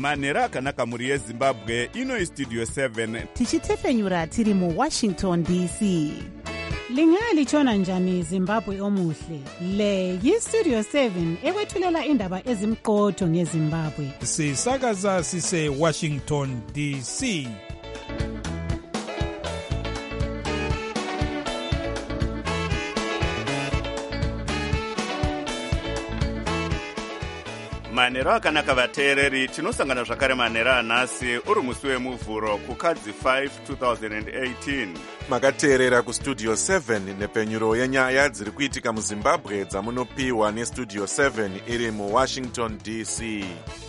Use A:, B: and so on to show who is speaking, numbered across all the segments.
A: manhero akanaka mhuri yezimbabwe. Ino Studio 7
B: tichitefenyura tiri muWashington DC. Lingalitshona njani Zimbabwe omuhle? Le yiStudio 7 ekwethulela indaba ezimqotho ngeZimbabwe.
C: Sisakaza sise Washington DC.
A: manhero akanaka vateereri. Tinosangana zvakare manhero anhasi uri musi wemuvhuro kukadzi 5 2018.
D: makateerera kustudio 7 nepenyuro yenyaya dziri kuitika muzimbabwe dzamunopiwa nestudio 7 iri muwashington DC.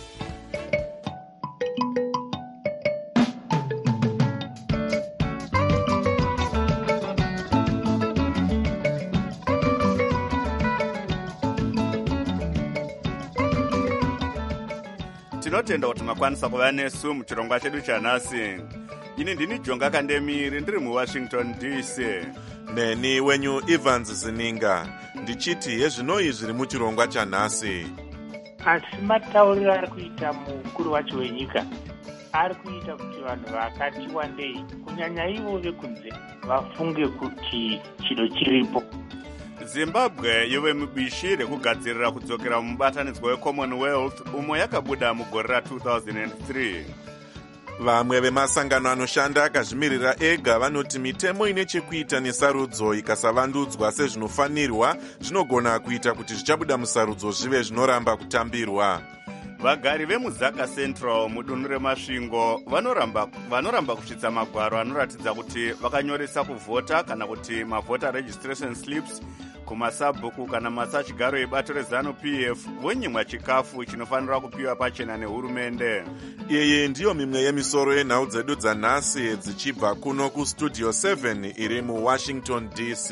A: Tinotenda kuti makwanisa kuva nesu muchirongwa chedu chanhasi. Ini ndini Jonga Kandemiri ndiri muWashington DC.
D: Neni wenyu Evans Zininga ndichiti yezvinoi zviri muchirongwa chanhasi.
E: Asi matauriro ari kuita mukuru wacho wenyika ari kuita kuti vanhu vakati wandei kunyanya ivo vekunze vafunge kuti chido chiripo.
A: Zimbabwe yove mubishi rekugadzirira kudzokera mubatanidzwa weCommonwealth umo yakabuda mugore ra2003.
D: Vamwe vemasangano anoshanda akazvimirira ega vanoti mitemo ine chekuita nesarudzo ikasavandudzwa sezvinofanirwa zvinogona kuita kuti zvichabuda musarudzo zvive zvinoramba kutambirwa.
A: Vagari vemuZaka Central mudunhu remasvingo vanoramba kusvitsa magwaro anoratidza kuti vakanyoresa kuvhota kana kuti mavota registration slips kumasabhuku kana masachigaro ebato reZANU-PF vonyimwa chikafu chinofanira kupiwa pachena nehurumende.
D: Iyi ndiyo mimwe yemisoro yenhau dzedu dzanhasi dzichibva kuno kustudio 7 iri muWashington DC.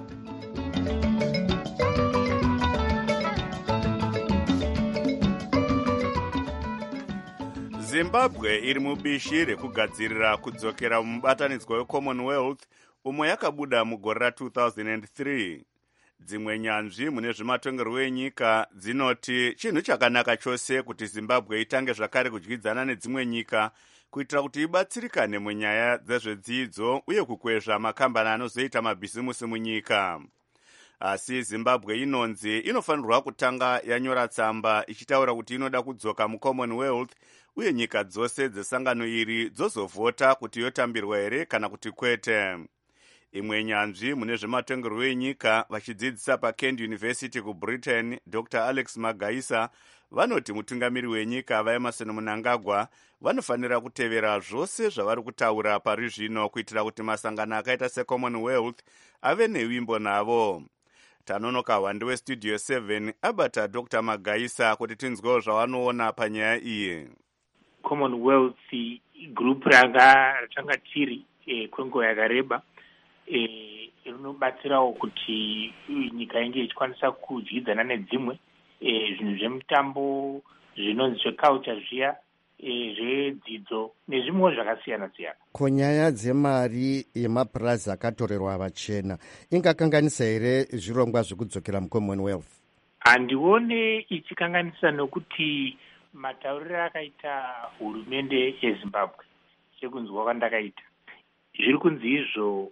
A: Zimbabwe iri mubishi rekugadzirira kudzokera mubatanidzwa weCommonwealth umo yakabuda mugore ra2003. Dzimwe nyanzvi mune zvematongerwo enyika dzinoti chinhu chakanaka chose kuti Zimbabwe itange zvakare kudyidzana nedzimwe nyika kuitira kuti ibatsirikane munyaya dzezvedzidzo uye kukwezva makambani anozoita mabhizimusi munyika. Asi Zimbabwe inonzi inofanirwa kutanga yanyora tsamba ichitaura kuti inoda kudzoka muCommonwealth uye nyika dzose dzesangano iri dzozovhota kuti yotambirwa here kana kuti kwete. Imwe nyanzvi mune zvematongerwo enyika vachidzidzisa paKent University kuBritain Dr. Alex Magaisa vanoti mutungamiri wenyika vaEmerson Mnangagwa vanofanira kutevera zvose zvavari kutaura pari zvino kuitira kuti masangano akaita seCommonwealth ave newimbo navo. Tanonoka hwande weStudio 7 abata Dr. Magaisa kuti tinzwewo zvavanoona panyaya iyi.
E: Commonwealth group ratanga tiri kwenguva yakareba rinobatsirawo kuti nyika inge ichikwanisa kudyidzana nedzimwe zvinhu zvemutambo zvinonzi zveculture zviya zvedzidzo nezvimwewo zvakasiyana siyana.
F: Kunyaya dzemari yemapurazi akatorerwa vachena ingakanganisa here zvirongwa zvekudzokera muCommonwealth?
E: Handione ichikanganisa nokuti matauriro akaita hurumende yeZimbabwe sekunzwa kwandakaita zviri kunzi izvo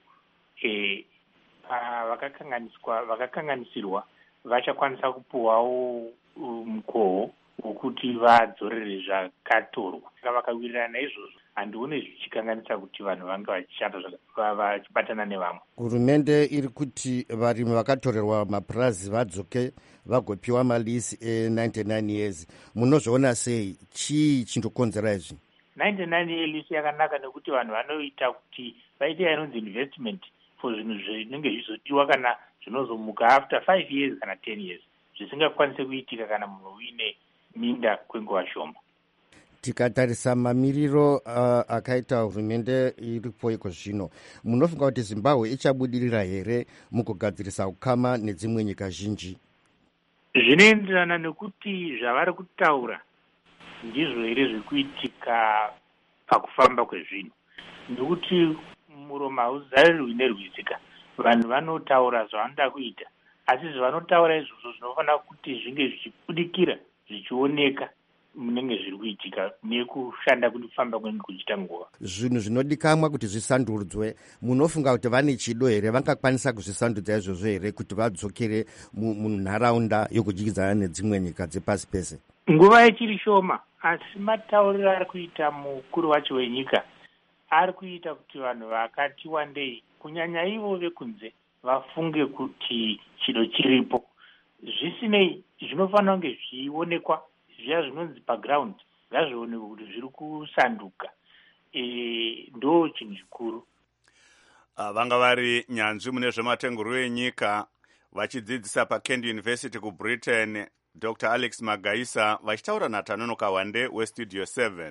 E: vakakanganisirwa vachakwanisa kupuwawo mukoho wokuti vadzorere zvakatorwa. Saka vakawirirana izvozvo handione zvichikanganisa kuti vanhu vange vachishanda vachibatana nevamwe.
F: Hurumende iri kuti varimi vakatorerwa mapurazi vadzoke vagopiwa malisi e99 years. Munozviona sei? Chii chindokonzera izvi?
E: 99 years yakanaka nekuti vanhu vanoita kuti vaite inonzi investment for zvinhu zvinenge zvizodiwa kana zvinozomuka after 5 years kana 10 years zvisingakwanise kuitika kana munhu uine minda kwenguva shoma.
F: Tikatarisa mamiriro akaita hurumende iripo iko zvino, munofunga kuti Zimbabwe ichabudirira here mukugadzirisa ukama nedzimwe nyika zhinji?
E: Zvinoenderana nekuti zvavari kutaura ndizvo here zvikuitika pakufamba kwezvinhu. Nekuti muromo hauzarirwi nerwizika. Vanhu vanotaura zvavanoda kuita, asi zvavanotaura izvozvo zvinofanira kuti zvinge zvichibudikira zvichioneka munenge zviri kuitika nekushanda kufamba kwenenge kuchiita nguva.
F: Zvinhu zvinodikamwa kuti zvisandudzwe, munofunga kuti vane chido here, vangakwanisa kuzvisandudza izvozvo here kuti vadzokere munharaunda yokudyidzana nedzimwe nyika dzepasi pese?
E: Nguva ichiri shoma, asi matauriro ari kuita mukuru wacho wenyika ari kuita kuti vanhu vakati wandei, kunyanya ivo vekunze, vafunge kuti chido chiripo. Zvisinei, zvinofanira kunge zvionekwa, zviya zvinonzi paground ngazvionekwe kuti zviri kusanduka. Ndo chinhu chikuru.
A: Vanga vari nyanzvi mune zvematengero enyika vachidzidzisa paKent University kuBritain, Dr. Alex Magaisa vachitaura naTanonoka Wande weStudio 7.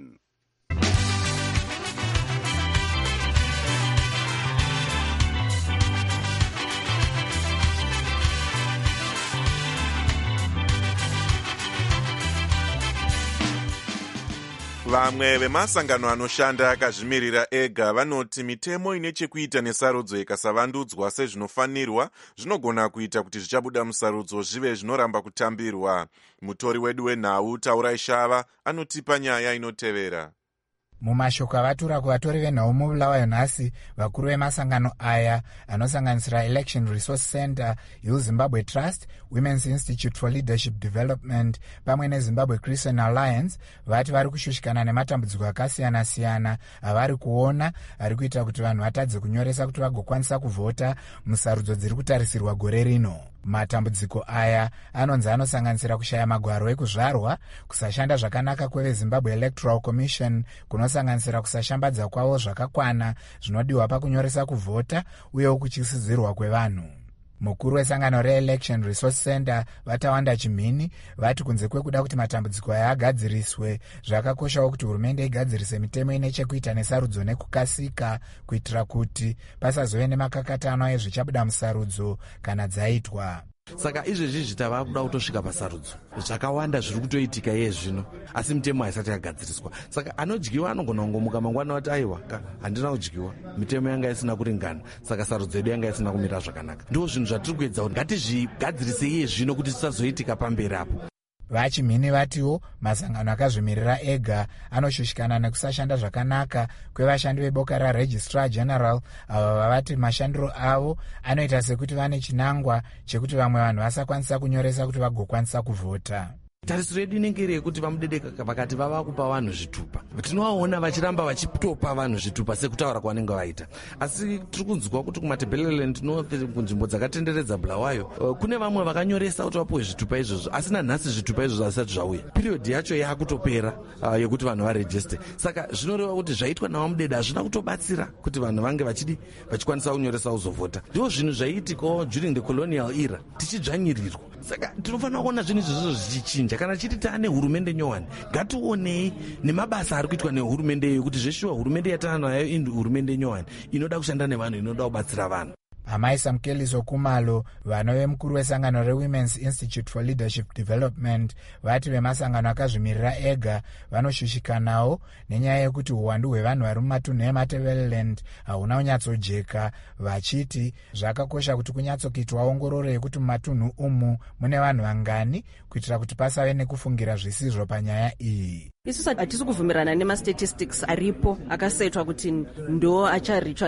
D: Vamwe vemasangano anoshanda akazvimirira ega vanoti mitemo ine chekuita nesarudzo ikasavandudzwa sezvinofanirwa zvinogona kuita kuti zvichabuda musarudzo zvive zvinoramba kutambirwa. Mutori wedu wenhau Taurai Shava anotipa nyaya inotevera.
G: Mumashoko avatura kuvatori venhau mubulawayo nhasi, vakuru vemasangano aya anosanganisira Election Resource Center, Youth Zimbabwe Trust, Women's Institute for Leadership Development pamwe neZimbabwe Christian Alliance vati vari kushushikana nematambudziko akasiyana-siyana avari kuona ari kuita kuti vanhu vatadze kunyoresa kuti vagokwanisa kuvhota musarudzo dziri kutarisirwa gore rino. Matambudziko aya anonzi anosanganisira kushaya magwaro ekuzvarwa, kusashanda zvakanaka kweveZimbabwe Electoral Commission kunosanganisira kusashambadza kwavo zvakakwana zvinodiwa pakunyoresa kuvhota uyewo kuchisizirwa kwevanhu. Mukuru wesangano reElection Resource Center Vatawanda Chimhini vati kunze kwekuda kuti matambudziko aya agadziriswe, zvakakoshawo kuti hurumende igadzirise mitemo ine chekuita nesarudzo nekukasika kuitira kuti pasazove nemakakatano ezvichabuda musarudzo kana dzaitwa.
H: Saka izvezvi zvitava kuda kutosvika pasarudzo, zvakawanda zviri kutoitika iye zvino, asi mitemo haisati yagadziriswa. Saka anodyiwa anogona kungomuka mangwana wati aiwa handina kudyiwa, mitemo yanga isina kuringana, saka sarudzo yedu yanga isina kumira zvakanaka. Ndizvo zvinhu zvatiri kuedza kuti ngatizvigadzirise iye zvino kuti zvisazoitika pamberi apo.
G: Vachimhini vatiwo masangano akazvimirira ega anoshushikana nekusashanda zvakanaka kwevashandi veboka raRegistrar General, avo vavati mashandiro avo anoita sekuti vane chinangwa chekuti vamwe vanhu vasakwanisa kunyoresa kuti vagokwanisa kuvhota.
H: Tarisiro yedu inenge iri yekuti vamudedeka vakati vava kupa vanhu zvitupa, tinovaona vachiramba vachitopa vanhu zvitupa sekutaura kwavanenge vaita. Asi tiri kunzwa kuti kumaTebeleland North, kunzvimbo dzakatenderedza Bulawayo, kune vamwe vakanyoresa kuti vapuwe zvitupa izvozvo, asi nanhasi zvitupa izvozvo hazvisati zvauya. Period yacho yakutopera yekuti vanhu varejiste. Saka zvinoreva kuti zvaitwa navamudeda hazvina kutobatsira kuti vanhu vange vachikwanisa kunyoresa kuzovhota. Ndizvo zvinhu zvaiitikawo during the colonial era, tichidzvanyirirwa. Saka tinofanira kuona zvinhu izvozvo zvichichinja. Kana chiti taane hurumende nyowani, ngationei nemabasa ari kuitwa nehurumende iyo kuti zveshuwa hurumende yatana nayo hurumende nyowani inoda kushanda nevanhu, inoda kubatsira vanhu.
G: Amaisa Mkeliso Kumalo, vanove mukuru wesangano reWomen's Institute for Leadership Development, vati vemasangano akazvimirira ega vanoshushikanawo nenyaya yekuti uwandu hwevanhu vari mumatunhu eMatabeleland hauna kunyatsojeka, vachiti zvakakosha kuti kunyatsokuitwa ongororo yekuti mumatunhu umu mune vanhu vangani kuitira kuti pasave nekufungira zvisizvo panyaya iyi.
I: Isusu hatisi kubvumirana nemastatistics aripo akasetwa kuti ndo acharichwa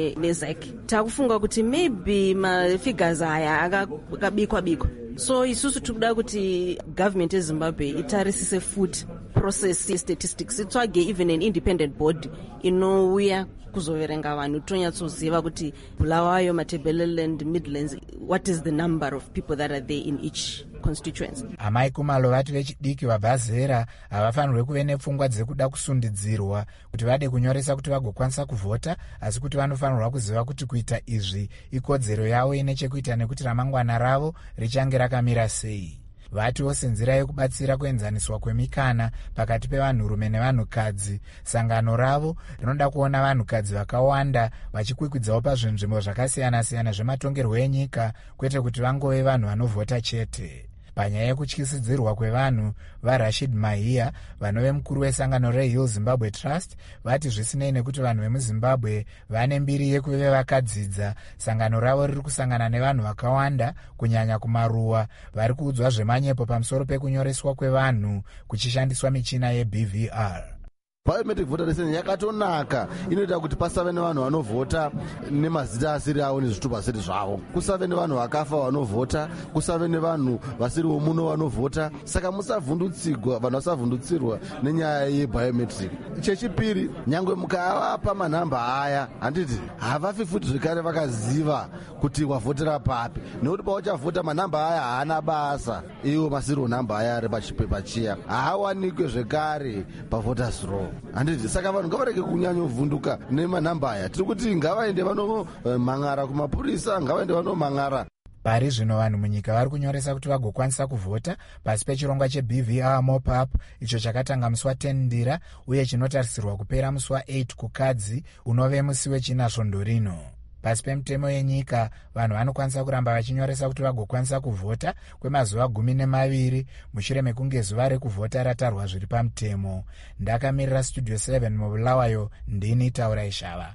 I: neZAC. Takufunga kuti maybe mafigures aya akabikwa. So isusu tikuda kuti government yeZimbabwe itarisise futi process yestatistics, itsvage even an independent body inouya kuzoverenga vanhu tonyatsoziva kuti Bulawayo, Matabeleland, Midlands, what is the number of people that are there in each constituency.
G: Amai Kumalo vati vechidiki vabva zera havafanirwe kuve nepfungwa dzekuda kusundidzirwa kuti vade kunyoresa kuti vagokwanisa kuvhota, asi kuti vanofanirwa kuziva kuti kuita izvi ikodzero yavo ine chekuita nekuti ramangwana ravo richange rakamira sei. Vatiwo senzira yekubatsira kuenzaniswa kwemikana pakati pevanhurume nevanhukadzi, sangano ravo rinoda kuona vanhukadzi vakawanda vachikwikwidzwawo pazvinzvimbo zvakasiyana-siyana zvematongerwo enyika, kwete kuti vangove vanhu vanovhota chete. panyaya yekutyisidzirwa kwevanhu. VaRashid Mahia, vanove mukuru wesangano reHill Zimbabwe Trust, vati zvisinei nekuti vanhu vemuzimbabwe vane mbiri yekuve vakadzidza, sangano ravo riri kusangana nevanhu vakawanda, kunyanya kumaruwa, vari kuudzwa zvemanyepo pamusoro pekunyoreswa kwevanhu kuchishandiswa michina yeBVR.
J: Biometric voter registration yakatonaka, inoita kuti pasave nevanhu vanovhota nemazita asiri avo nezvitupa asiri zvavo, kusave nevanhu vakafa vanovhota, kusave nevanhu vasiriwo muno vanovhota. Saka musavhundutsigwa, vanhu vasavhundutsirwa nenyaya yebiometric. Chechipiri, nyangwe mukavapa manhamba aya, handiti havafi futi zvekare vakaziva kuti wavhotera papi, nekuti pauchavhota manhamba aya haana basa, iwo masiriwo nhamba aya ari pachipepa chiya haawanikwe zvekare pavoters roll. Handiti saka vanhu ngavarege kunyanyovhunduka nemanhamba aya. Tiri kuti ngavaende vanomang'ara kumapurisa, ngavaende vanomang'ara.
G: Pari zvino vanhu munyika vari kunyoresa kuti vagokwanisa kuvhota pasi pechirongwa cheBVR mop-up, icho chakatanga musi wa10 Ndira uye chinotarisirwa kupera musi wa8 Kukadzi unove musi wechinasvondo rino. Pasi pemutemo yenyika, vanhu vanokwanisa kuramba vachinyoresa kuti vagokwanisa kuvhota kwemazuva 12 mushure mekunge zuva rekuvhota ratarwa zviri pamutemo. Ndakamirira Studio 7 muBulawayo, ndini Taurai Shava.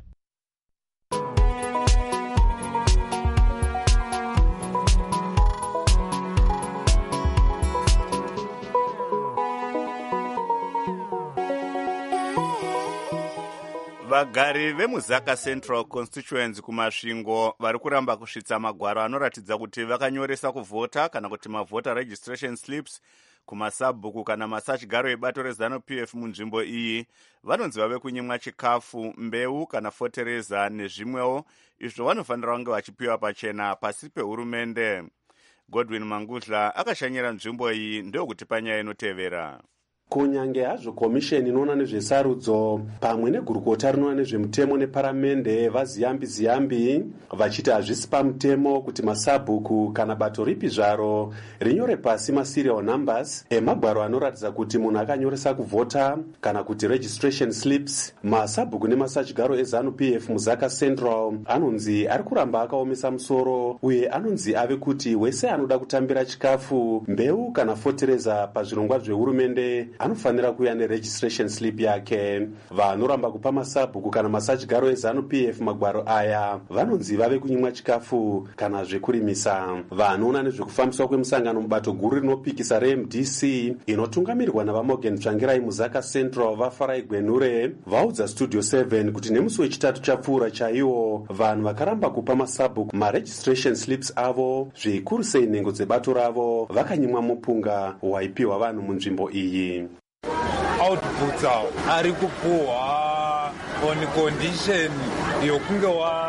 A: Vagari vemuZaka Central Constituency kumasvingo vari kuramba kusvitsa magwaro anoratidza kuti vakanyoresa kuvhota kana kuti mavota registration slips kumasabhuku kana masachigaro ebato reZANU-PF munzvimbo iyi. Vanonzi vave kunyimwa chikafu, mbeu kana fotereza nezvimwewo izvo vanofanira kunge vachipiwa pachena pasi pehurumende. Godwin Mangudla akashanyira nzvimbo iyi ndokuti panyaya inotevera.
K: Kunyange hazvo komisheni inoona nezvesarudzo pamwe negurukota rinoona nezvemutemo neparamende vaziyambi vachiti hazvisi pamutemo kuti masabhuku kana bato ripi zvaro rinyore pasi maserial numbers emagwaro anoratidza kuti munhu akanyoresa kuvhota kana kuti registration slips. Masabhuku nemasachigaro eZANU-PF muZaka Central anonzi ari kuramba akaomesa musoro uye anonzi ave kuti wese anoda kutambira chikafu, mbeu kana fotereza pazvirongwa zvehurumende anofanira kuya neregistration slip yake. Vanoramba kupa masabhuku kana masachigaro eZANU-PF magwaro aya vanonzi vave kunyimwa chikafu kana zvekurimisa. Vanoona nezvekufambiswa kwemusangano mubato guru rinopikisa reMDC inotungamirirwa navaMorgan Tsvangirai muZaka Central vaFarai Gwenure vaudza Studio 7 kuti nemusi wechitatu chapfuura chaiwo vanhu vakaramba kupa masabhuku maregistration slips avo zvikuru sei nhengo dzebato ravo vakanyimwa mupunga waipiwa vanhu munzvimbo iyi.
C: Outputs ari kupuhwa on condition yokunge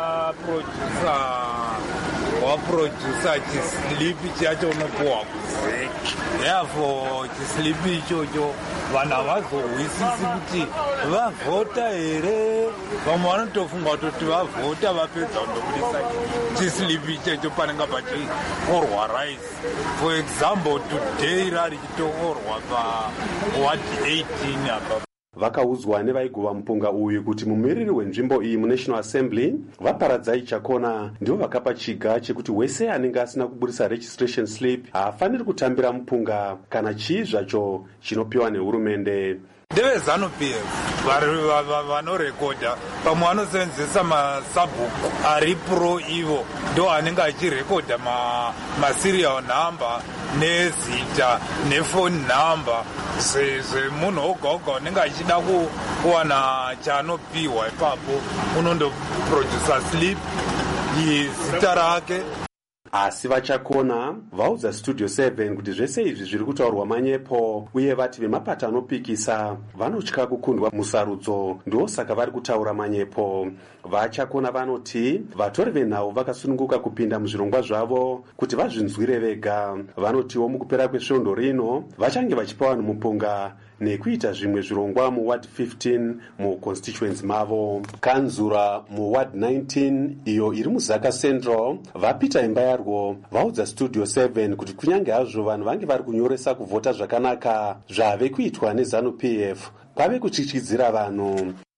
C: waproducer chisilipi chacho unopuhwa kuzeki. Therefore chisilipi ichocho vanhu havazohwisisi kuti vavhota here. Vamwe vanotofunga kuti vavhota vapedza kundobudisa chisilipi ichocho panenge pachiorwa rice. For example, today rari chitoorwa paward 18 apa.
K: Vakaudzwa nevaigova mupunga uyu kuti mumiriri wenzvimbo iyi muNational Assembly vaparadzai chakona ndivo vakapa chiga chekuti wese anenge asina kubudisa registration slip haafaniri kutambira mupunga kana chii zvacho chinopiwa nehurumende.
C: NdeveZANU-PF vanorekodha pamwe vanosenzesa masabhuku ari pro ivo ndo anenge achirekodha maserial number nezita nefone number zvemunhu oga oga unenge achida kuwana chaanopiwa ipapo unondoproducer slip zita rake.
K: Asi vachakona vaudza Studio 7 kuti zvese izvi zviri kutaurwa manyepo uye vati vemapata anopikisa vanotya kukundwa musarudzo ndiwo saka vari kutaura manyepo. Vachakona vanoti vatori venhau vakasununguka kupinda muzvirongwa zvavo kuti vazvinzwire vega. Vanotiwo mukupera kwesvondo rino vachange vachipa vanhu mupunga nekuita zvimwe zvirongwa muward 15 muconstituency mavo. Kanzura muward 19 iyo iri muZaka Central vapita imba yarwo vaudza Studio 7 kuti kunyange hazvo vanhu vange vari kunyoresa kuvhota zvakanaka zvave kuitwa neZANU-PF kwave kutyityidzira vanhu.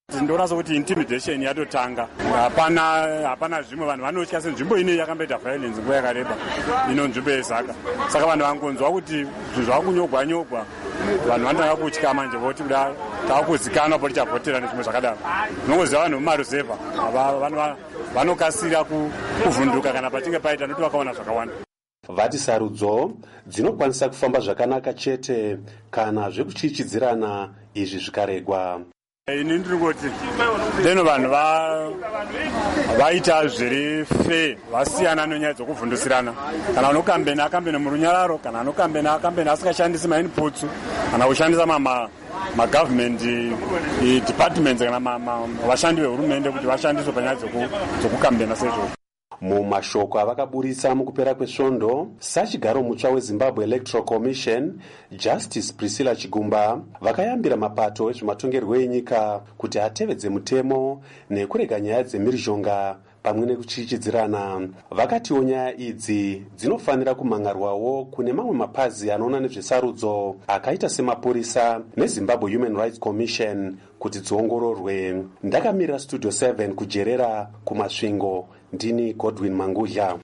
L: Ndinoona sokuti intimidation yatotanga. Hapana zvimwe vanhu vanotya senzvimbo ine yakamboita violence nguva yakareba ino nzvimbo yeZaka. Saka vanhu vangonzwa kuti zvinhu zvakunyogwa vanhu vanotanga kutya manje voti kuda takuzikanwa poti chavhotera nezvimwe zvakadaro. Nongoziva vanhu mumaruzevha vanokasira kuvhunduka kana pachinge paita nekuti vakaona zvakawanda.
K: Vati sarudzo dzinokwanisa kufamba zvakanaka chete kana zvekuchichidzirana izvi zvikaregwa.
L: Ini ndirikoti deno vanhu vaita zviri fair vasiyana nenyaya dzokuvhundusirana. Kana unokambena akambena murunyararo, kana anokambena akambena asikashandisi mainiputsu, kana kushandisa magovernment departments kana vashandi vehurumende kuti vashandiswe panyaya dzokukambena sezvo.
K: Mumashoko avakaburitsa mukupera kwesvondo, sachigaro mutsva weZimbabwe Electoral Commission, Justice Priscilla Chigumba, vakayambira mapato ezvematongerwo enyika kuti atevedze mutemo nekurega nyaya dzemhirizhonga pamwe nekuchichidzirana. Vakatiwo nyaya idzi dzinofanira kumangarwawo kune mamwe mapazi anoona nezvesarudzo akaita semapurisa neZimbabwe Human Rights Commission kuti dziongororwe. Ndakamirira Studio 7 kujerera kumasvingo. Ndini Godwin Mangudya.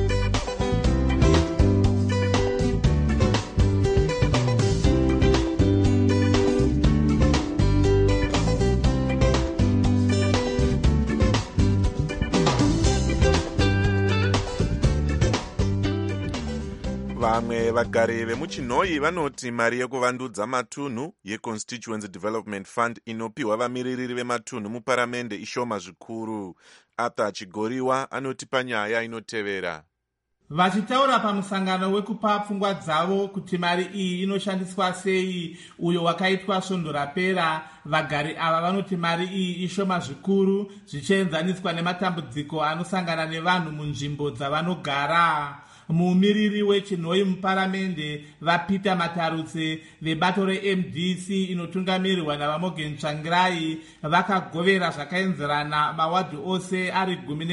D: Vamwe vagari vemuchinhoi vanoti mari yekuvandudza matunhu yeConstituency Development Fund inopiwa vamiririri vematunhu muparamende ishoma zvikuru. Arthur Chigoriwa anoti panyaya inotevera.
M: Vachitaura pamusangano wekupa pfungwa dzavo kuti mari iyi inoshandiswa sei uyo wakaitwa svondo rapera, vagari ava vanoti mari iyi ishoma zvikuru zvichienzaniswa nematambudziko anosangana nevanhu munzvimbo dzavanogara. Mumiriri wechinhoi muparamende vaPeter Matarutse vebato reMDC inotungamirirwa navaMorgan Tsvangirai vakagovera zvakaenzerana mawadhi ose ari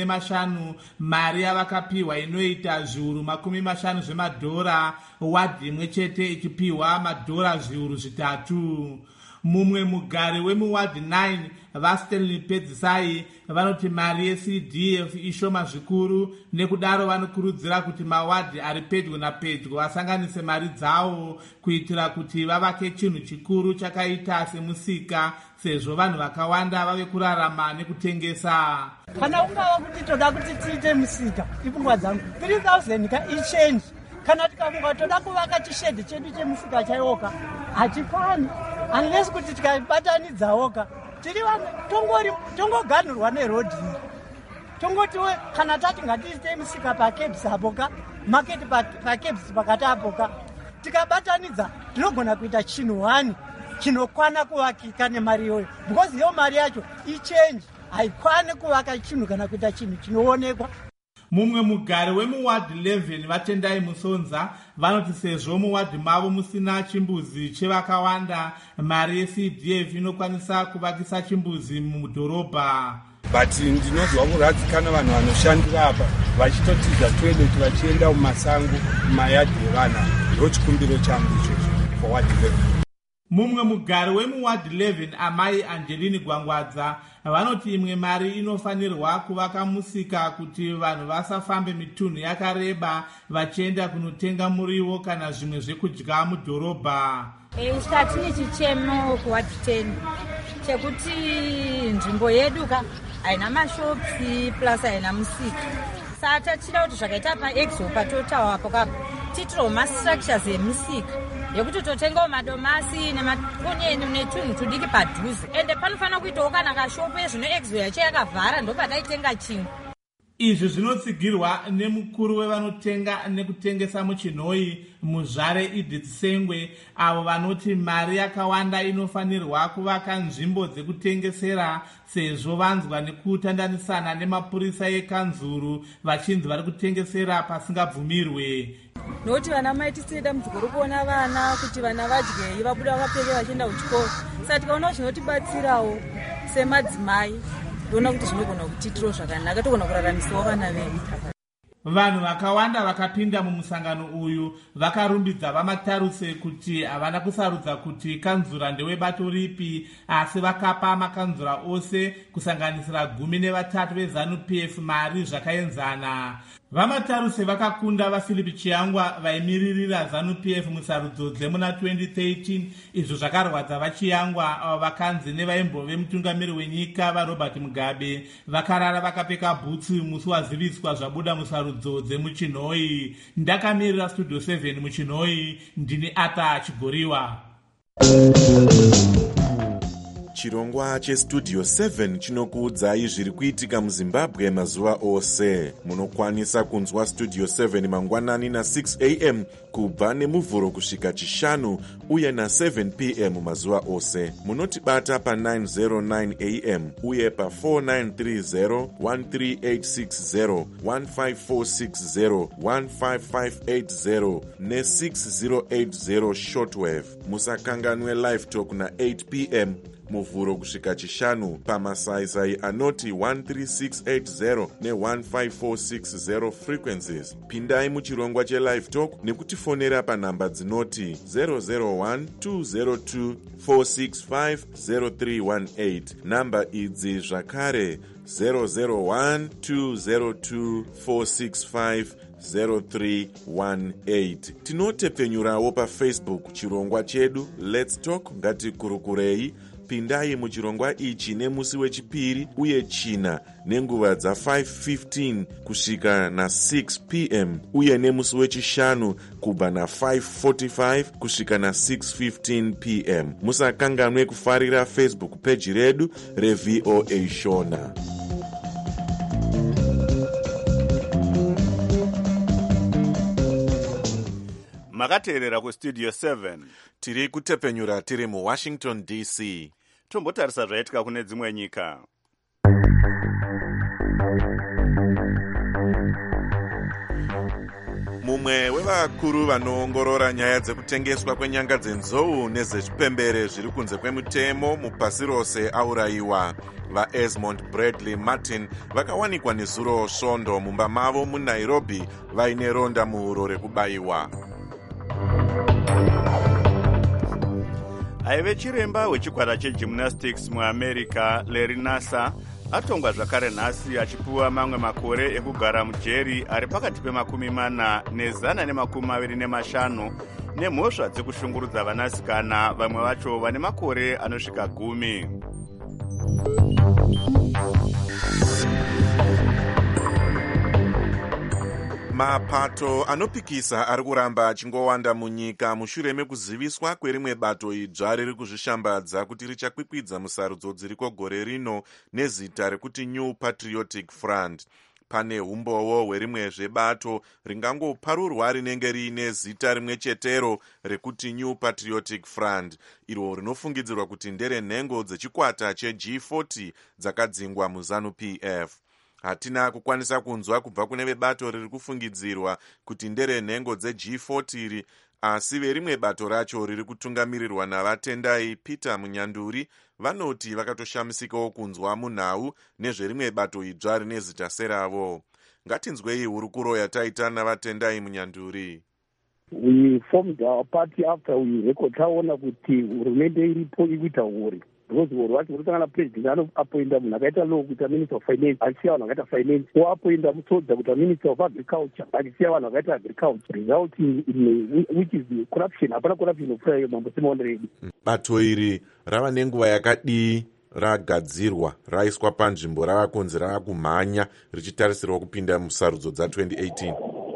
M: 15 mari yavakapiwa inoita zviuru 50 zvemadhora, wadhi imwe chete ichipiwa madhora zviuru 3. Mumwe mugari wemuwadhi 9 vaStanley Pedzisai vanoti mari yeCDF ishoma zvikuru, nekudaro vanokurudzira kuti mawadhi ari pedyo napedyo vasanganise mari dzavo kuitira kuti vavake chinhu chikuru chakaita semusika, sezvo vanhu vakawanda vave kurarama nekutengesa.
N: Kana ungava kuti toda kuti tiite musika, ipfungwa dzangu 3000 ka ichange. Kana tikafunga toda kuvaka chishedhi chedu chemusika chayoka hachifani, unless kuti tikabatanidzawoka tiri vanhu tongoganhurwa nerodhi. Tongotiwe kana tati ngatiite musika paCabs apoka, market paCabs pakati apoka, tikabatanidza tinogona kuita chinhu 1 chinokwana kuvakika nemari iyoyo, because iyo mari yacho ichange haikwani kuvaka chinhu kana kuita chinhu chinoonekwa.
M: Mumwe mugari wemuwadhi 11 vatendai Musonza vanoti sezvo muwadhi mavo musina chimbuzi chevakawanda, mari yeCDF inokwanisa kuvakisa chimbuzi mudhorobha.
O: But ndinozwa kuradzikana vanhu vanoshandira apa vachitotiza toilet vachienda mumasango mumayadhi evana. Ndochikumbiro changu ichocho for wadhi 11.
M: Mumwe mugari wemuwadhi 11 amai Angelini Gwangwadza vanoti imwe mari inofanirwa kuvaka musika kuti vanhu vasafambe mitunhu yakareba vachienda kunotenga muriwo kana zvimwe zvekudya mudhorobha.
P: Tine chichemo kuwadhi 10 chekuti nzvimbo yedu haina mashopsi plus haina musika. Saka tatida kuti zvakaita paExo patotawa apo titiro mastructures emusika yekuti totengawo madomasi nemaonyeni netunhu tudiki padhuze, ende panofanira kuitawo kana kashopu yezvino Exo yacho yakavhara ndopadaitenga chimwe.
M: Izvi zvinotsigirwa nemukuru wevanotenga nekutengesa muchinhoi Muzvare Edith Sengwe, avo vanoti mari yakawanda inofanirwa kuvaka nzvimbo dzekutengesera sezvo vanzwa nekutandanisana nemapurisa ekanzuru vachinzi vari kutengesera pasingabvumirwe.
Q: Nokuti vana mai tisina dambudziko rokuona vana kuti vana vadyei vabuda vapfeke vachienda kuchikoro. Saka tikaona zvinotibatsirawo semadzimai ndoona kuti zvinogona kutitiro zvakanaka, togona kuraramisawo vana vedu.
M: vanhu vakawanda vakapinda mumusangano uyu vakarumbidza vamataruse kuti havana kusarudza kuti kanzura ndewebato ripi, asi vakapa makanzura ose kusanganisira 13 veZANU-PF mari zvakaenzana. Vamataruse vakakunda vaFilipi Chiyangwa vaimiririra ZANU-PF musarudzo dzemuna 2013, izvo zvakarwadza vaChiyangwa avo vakanzi nevaimbove mutungamiri wenyika vaRobert Mugabe vakarara vakapfeka bhutsu musi waziviswa zvabuda musarudzo dzemuchinhoi. Ndakamirira Studio 7 muchinhoi, ndini Ata Chigoriwa.
D: Chirongwa chestudio 7 chinokuudzai zviri kuitika muZimbabwe mazuva ose. Munokwanisa kunzwa studio 7 mangwanani na6 am kubva nemuvhuro kusvika chishanu uye na7 pm mazuva ose. Munotibata pa909 am uye pa4930 13860 15460 15580 ne6080 shortwave. Musakanganwe live talk na8 pm muvhuro kusvika chishanu pamasaisai anoti 13680 ne15460 frequencies. Pindai muchirongwa chelive talk nekutifonera panhamba dzinoti 001-202-465-0318. Namba idzi zvakare 001-202-465-0318. Tinotepfenyurawo paFacebook chirongwa chedu Let's Talk Ngatikurukurei. Pindai muchirongwa ichi nemusi wechipiri uye china nenguva dza5:15 kusvika na6 pm uye nemusi wechishanu kubva na5:45 kusvika na6:15 pm. Musakanganwe kufarira Facebook page redu reVOA Shona.
A: Makateerera kustudio 7.
D: Tiri kutepfenyura tiri muWashington DC.
A: Tombotarisa zvaitika kune dzimwe nyika.
D: Mumwe wevakuru vanoongorora nyaya dzekutengeswa kwenyanga dzenzou nezvechipembere zviri kunze kwemutemo mupasi rose aurayiwa. VaEsmond Bradley Martin vakawanikwa nezuro svondo mumba mavo muNairobi vaine ronda muhuro rekubayiwa.
A: Aive chiremba wechikwata chegymnastics muAmerica Larry Nassar atongwa zvakare nhasi achipiwa mamwe makore ekugara mujeri ari pakati pe40 ne125 nemhosva dzekushungurudza vanasikana, vamwe vacho vane makore anosvika 10.
D: Mapato anopikisa ari kuramba achingowanda munyika mushure mekuziviswa kwerimwe bato idzva riri kuzvishambadza kuti richakwikwidza musarudzo dziriko gore rino nezita rekuti New Patriotic Front. Pane umbowo hwerimwezve bato ringangoparurwa rinenge riine zita rimwe chetero rekuti New Patriotic Front, iro rinofungidzirwa kuti nderenhengo dzechikwata cheG40 dzakadzingwa muZANU-PF. Hatina kukwanisa kunzwa kubva kune vebato riri kufungidzirwa kuti nderenhengo dzeG40 iri, asi verimwe bato racho riri kutungamirirwa navatendai Peter Munyanduri vanoti vakatoshamisikawo kunzwa munhau nezverimwe bato idzva rine zita seravo. Ngatinzwei hurukuro yataita navatendai Munyanduri.
R: We formed our party after we taona kuti hurumende iripo ikuita huri. Because wacho urikana president anoappointa munhu akaita law kuita minister of finance, achisiya vanhu vakaita finance, oappointa musoldier kuita minister of agriculture, achisiya vanhu vakaita agriculture, resulting in which is the corruption. Hapana corruption okufurayo mambo semaonderedi.
D: Bato iri rava nenguva yakadii ragadzirwa raiswa panzvimbo ravakunzi rava kumhanya richitarisirwa kupinda musarudzo dza2018?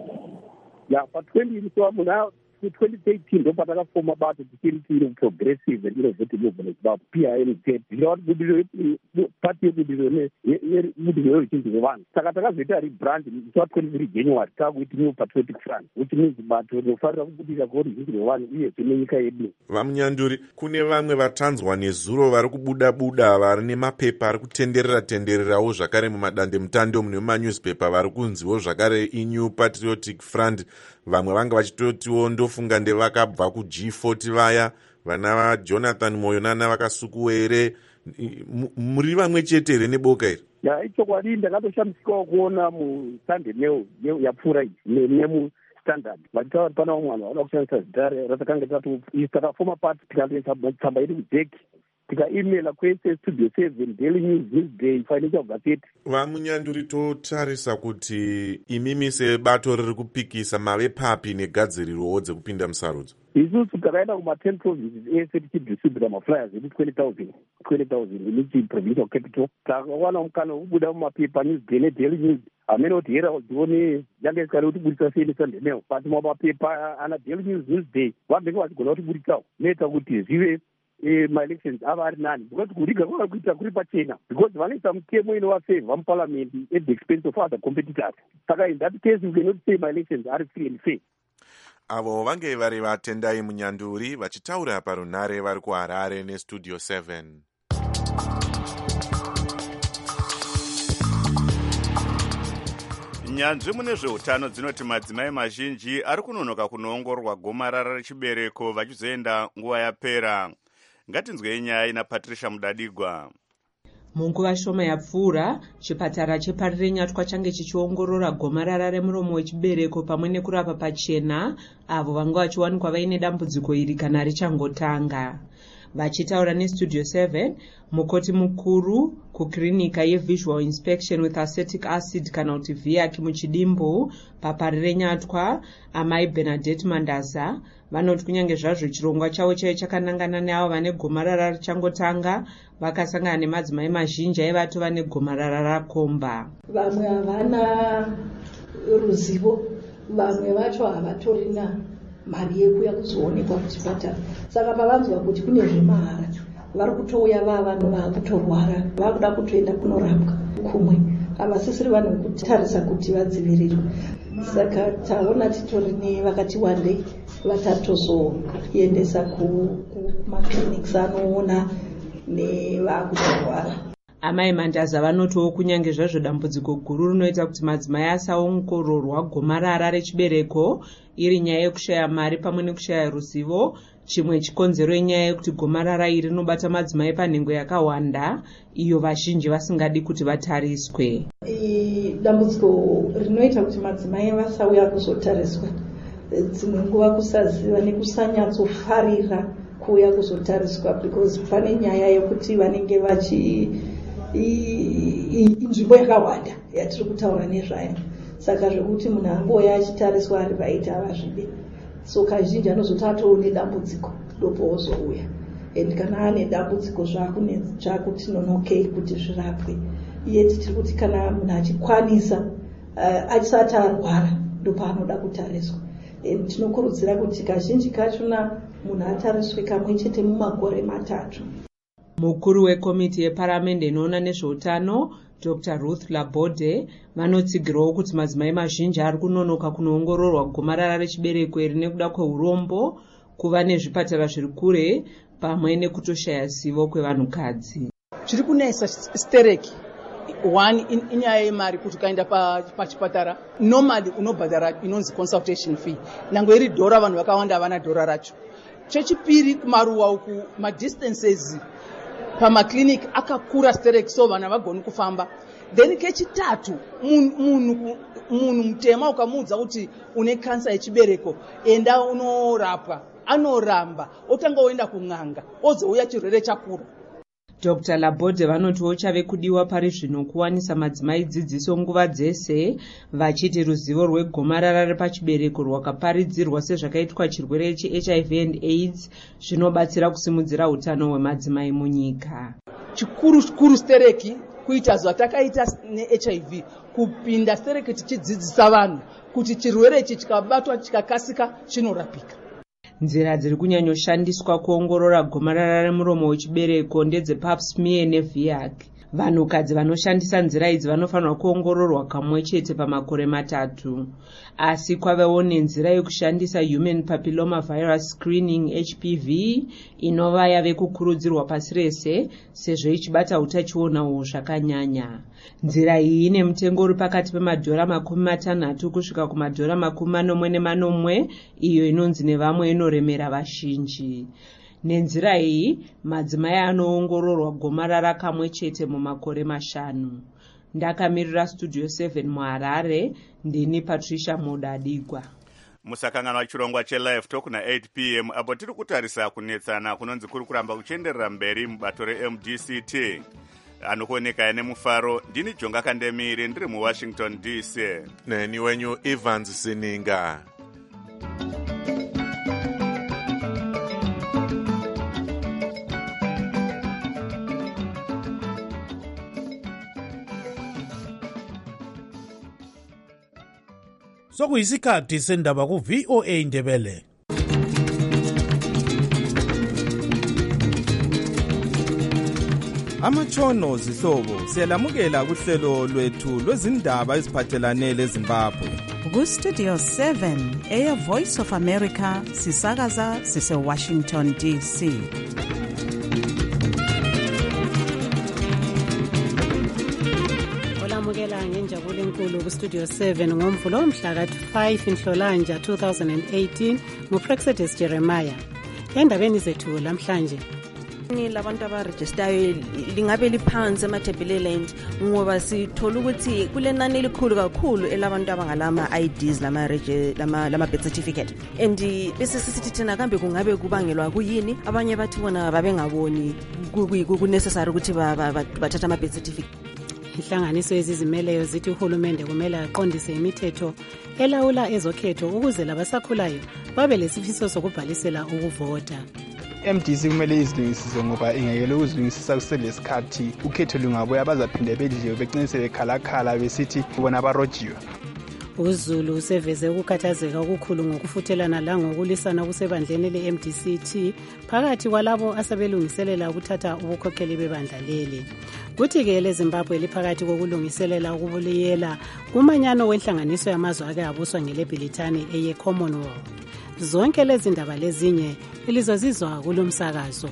R: Pa20 muna 2013 ndo patakafoma bato tichiri progressive and innovative movement about PIMZ zvirikubudiriro pati yebudiriro nebudiriro yeruzhinji rwevanhu. Saka takazoita rebrand pa23 January takuiti New Patriotic Front, which means bato rinofarira kubudirira kweruzhinji rwevanhu uyezve nenyika yedu.
D: VaMunyanduri, kune vamwe vatanzwa nezuro vari kubuda vari nemapepa ari kutendererawo zvakare mumadandemutande mune manewspaper vari kunziwo zvakare iNew Patriotic Front. Vamwe vanga vachitotiwo ndofunga ndevakabva kuG40 vaya vana vaJonathan Moyo nana vakasukuwere. Muri vamwe chete here neboka iri?
R: ichokwadi ndakatoshambisikwawo kuona musunday mail yapfuura iyi nemustandard vachitaura pana vamwe vanhu vanoda kushandisa zita ratakanga takafoma part tikatoisa tsamba iri kudheki tikaimela kwese studio 7 daily news newsday financial gazette.
D: vamunyanduri totarisa kuti imimi sebato riri kupikisa mave papi negadzirirowo dzekupinda musarudzo.
R: isusu takaenda kuma10 provinces ese tichidistribhuta maflyers edu 20,000 inichi provincial capital. takawana mukana wekubuda mumapepa newsday nedaily news hamene kuti heraldiwo yange isikari kutibudisa sei nesunday mail but mapapepa ana daily news newsday vabvenge vachigona kutibuditsawo noita kuti zvive maelections ava ari nani because kuriga kwava kuita kuri pachena because vanoisa mutemo inovafavha muparliament at the expense of other competitors. saka in that case we cannot say maelections are free and fair.
D: avo vange vari vatendai munyanduri vachitaura parunhare vari kuharare nestudio 7.
A: nyanzvi mune zveutano dzinoti madzimai mazhinji ari kunonoka kunoongororwa gomarara rechibereko vachizoenda nguva yapera. ngatinzwei nyaya napatricia mudadigwa.
S: munguva shoma yapfuura chipatara cheparirenyatwa change chichiongorora gomarara remuromo wechibereko pamwe nekurapa pachena avo vanga vachiwanikwa vaine dambudziko iri kana richangotanga. vachitaura nestudio 7 mukoti mukuru kukirinika yevisual inspection with acetic acid kana kuti viac muchidimbu paparirenyatwa amai Bernadette Mandaza vanoti kunyange zvazvo chirongwa chavo chaive chakanangana neavo vane gomarara richangotanga vakasangana nemadzimai mazhinji aivato vane gomarara rakomba.
T: vamwe havana ruzivo, vamwe vacho havatorina mari yekuya kuzoonekwa kuchipatara. saka pavanzwa kuti kune zvemahara vari kutouya vanhu vaakutorwara vakuda kutoenda kunorapwa kumwe havasisiri vanhu vekutarisa kuti vadzivirirwe. saka taona titori nevakati wandei vatatozoendesa kumaclinics anoona nevaakutorwara.
S: amai Mandaza vanotiwo kunyange zvazvo dambudziko guru rinoita kuti madzimai asaongororwa gomarara rechibereko iri nyaya yekushaya mari pamwe nekushaya ruzivo, chimwe chikonzero inyaya yekuti gomarara iri rinobata madzimai panhengo yakawanda iyo vazhinji vasingadi kuti vatariswe.
T: dambudziko rinoita kuti madzimai vasauya kuzotariswa dzimwe nguva kusaziva nekusanyatsofarira kuuya kuzotariswa because pane nyaya yekuti vanenge inzvimbo yakawanda yatiri kutaura nezvayo. saka zvekuti munhu angoya achitariswa ari paita avazvide, so kazhinji anozoti atoone dambudziko ndopozouya, and kana ane dambudziko zvakuti nonokei kuti zvirapwe. iye titiri kuti kana munhu achikwanisa achisati arwara ndopaanoda kutariswa. tinokurudzira kuti kazhinji kachona munhu atariswe kamwe chete mumakore 3.
S: mukuru wekomiti yeparamende inoona nezveutano Dr. Ruth Labode vanotsigirawo kuti madzimai mazhinji ari kunonoka kunoongororwa gomarara rechibereko iri nekuda kweurombo, kuva nezvipatara zviri kure pamwe nekutoshaya zivo kwevanhukadzi.
U: zviri kunesa stereki. One, inyaya yemari kuti ukaenda pachipatara normally unobhadhara inonzi consultation fee, nango iri dhora vanhu vakawanda havana dhora racho. chechipiri kumaruwa uku madistances pamakliniki akakura stereki, so vanhu havagoni kufamba. Then kechitatu munhu mutema ukamuudza kuti une kansa yechibereko enda unorapwa, anoramba otanga oenda kun'anga ozouya chirwere chakura.
S: Dr. Labode vanotiwo chave kudiwa pari zvino kuwanisa madzimai dzidziso nguva dzese, vachiti ruzivo rwegomarara repachibereko rwakaparidzirwa sezvakaitwa chirwere cheHIV and AIDS zvinobatsira kusimudzira utano hwemadzimai munyika.
U: Chikuru stereki kuita zvatakaita neHIV, kupinda stereki tichidzidzisa vanhu kuti chirwere ichi chikabatwa chikakasika chinorapika.
S: nzira dziri kunyanyoshandiswa kuongorora gomarara remuromo wechibereko ndedzepap smear neviac. vanhukadzi vanoshandisa nzira idzi vanofanirwa kuongororwa kamwe chete pamakore 3, asi kwavewo nenzira yekushandisa human papilloma virus screening HPV inova yave kukurudzirwa pasi rese sezvo ichibata utachiona uhwo zvakanyanya. nzira iyi ine mutengo uri pakati pemadhora 60 kusvika kumadhora 40 iyo inonzi nevamwe inoremera vazhinji. nenzira iyi madzimai anoongororwa gomarara kamwe chete mumakore 5. ndakamirira studio 7 muharare ndini patricia mudadigwa.
A: musakanganwa chirongwa chelive talk na8 p.m. apo tiri kutarisa kunetsana kunonzi kuri kuramba kuchienderera mberi mubato remdct anokuoneka nemufaro. ndini jonga kandemiri ndiri muwashington dc.
D: neni wenyu Evans Sininga.
B: sokuyisikhathi sendaba ku-VOA Indebele.
V: Amatshono zihlobo siyalamukela kuhlelo lwethu lwezindaba eziphathelane leZimbabwe.
W: Ku-Studio 7 Air Voice of America sisakaza sise-Washington DC.
X: olamukela ngenjabulo enkulu ku-Studio 7 ngomvulo omhla ka-5 Inhlolanja 2018 nguPrexedes Jeremiah. Endabeni zethu lamhlanje
I: labantu abarejistayo lingabe liphansi emathebheleland ngoba sithola ukuthi kule nani elikhulu kakhulu elabantu abangalama-IDs lama-birth certificate and bese sisithi thina kambe kungabe kubangelwa kuyini. Abanye bathi bona babengaboni kunecessary ukuthi bathatha ama-birth certificate.
X: inhlanganiso ezizimeleyo zithi uhulumende kumele aqondise imithetho elawula ezokhetho ukuze labasakhulayo babe lesifiso sokubhalisela ukuvota.
Y: MDC kumele izilungisise ngoba ingekele ukuzilungisisa kuselesikhathi ukhetho lungabuya bazaphinde bedliwe becinise bekhalakhala besithi bona barojiwe.
X: uZulu useveze ukukhathazeka okukhulu ngokufuthelana la ngokulisana kusebandleni le-MDCT phakathi kwalabo asebelungiselela ukuthatha ubukhokheli bebandla leli. Kuthi-ke leZimbabwe liphakathi kokulungiselela ukubuliyela kumanyano wenhlanganiso yamazwe ake abuswa ngeleBhilithani eye-Commonwealth. Zonke lezi ndaba lezinye ilizozizwa kulo msakazo.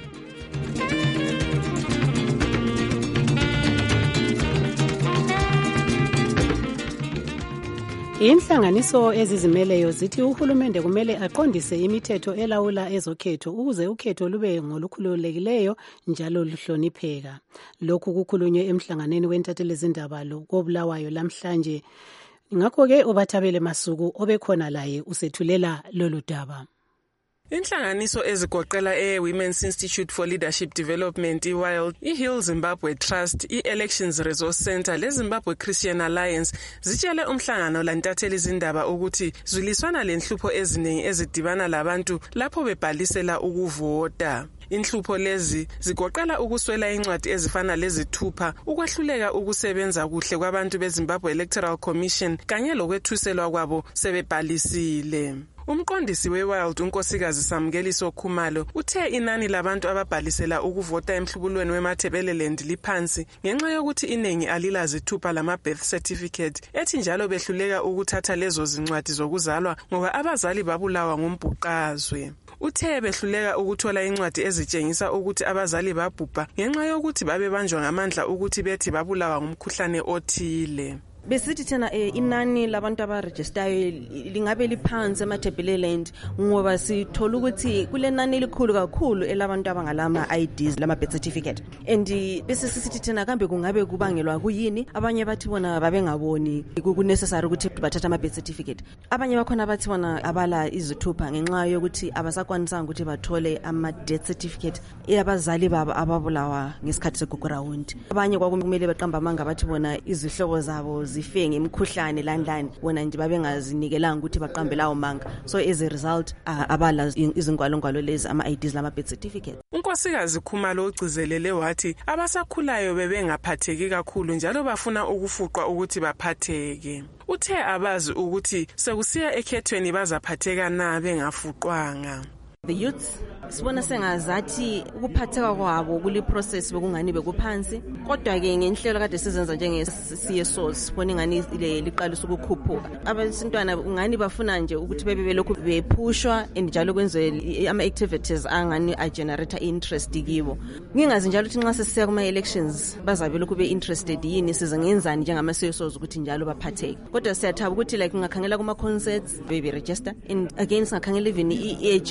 X: Inhlanganiso ezizimeleyo zithi uhulumende kumele aqondise imithetho elawula ezokhetho ukuze ukhetho lube ngolukhululekileyo njalo luhlonipheka. Lokhu kukhulunywe emhlanganeni wentathelezindaba lo koBulawayo lamhlanje. Ngakho-ke uBathabele Masuku obekhona laye usethulela lolu daba.
Z: Inhlanganiso ezigoqela Women's Institute for Leadership Development, i-WILD, i-Heal Zimbabwe Trust, i-Elections Resource Center leZimbabwe Christian Alliance zitshele umhlangano lantatheli izindaba ukuthi ziliswana lenhlupho eziningi ezidibana labantu lapho bebhalisela ukuvota. Inhlupho lezi zigoqela ukuswela incwadi ezifana lezithupha, ukwehluleka ukusebenza kuhle kwabantu beZimbabwe Electoral Commission kanye lokwethuselwa kwabo sebebhalisile. Umqondisi we-WILD unkosikazi Samukeliso Khumalo uthe inani labantu ababhalisela ukuvota emhlubulweni wemathebeleland liphansi ngenxa yokuthi iningi alilazithupha lama-birth certificate, ethi njalo behluleka ukuthatha lezo zincwadi zokuzalwa ngoba abazali babulawa ngumbhuqazwe. Uthe behluleka ukuthola incwadi ezitshengisa ukuthi abazali babhubha ngenxa yokuthi babebanjwa ngamandla ukuthi bethi babulawa ngumkhuhlane othile.
I: Besithi thina inani labantu abarejistayo lingabe liphansi emathebheleland ngoba sithola ukuthi kule nani elikhulu kakhulu elabantu abangalama-IDs lama-birth certificate and bese sisithi thina kambe kungabe kubangelwa kuyini. Abanye bathi bona babengaboni kunecessary ukuthi bathatha ama-birth certificate. Abanye bakhona bathi bona abala izithupha ngenxa yokuthi abasakwanisanga ukuthi bathole ama-death certificate abazali babo ababulawa ngesikhathi segugurawundi. Abanye kwakumele baqamba amanga bathi bona izihlobo zabo zife ngemikhuhlane landlani bona nje babengazinikelanga ukuthi baqambe lawo manga, so as a result abala izingwalo lezi ama-IDs lama-birth certificate.
Z: Unkosikazi Khumalo ugcizelele wathi abasakhulayo bebengaphatheki kakhulu njalo bafuna ukufuqwa ukuthi baphatheke. Uthe abazi ukuthi sekusiya ekhethweni bazaphatheka na bengafuqwanga.
I: The youth sibona sengazathi ukuphatheka kwabo kuli process bekungani bekuphansi, kodwa ke ngenhlelo kade sizenza njenge-CSOs sibona ingani liqalisa ukukhuphuka. Abantwana ngani bafuna nje ukuthi bebe belokhu bephushwa and njalo kwenziwe ama-activities angani agenerate interest kibo. Ngingazi njalo ukuthi nxa sesiya kuma-elections bazabe lokhu be-interested yini, size ngenzani njengama-CSOs ukuthi njalo baphatheke. Kodwa siyathaba ukuthi like ungakhangela kuma-concerts bebe-register and again singakhangela even i-age ka-18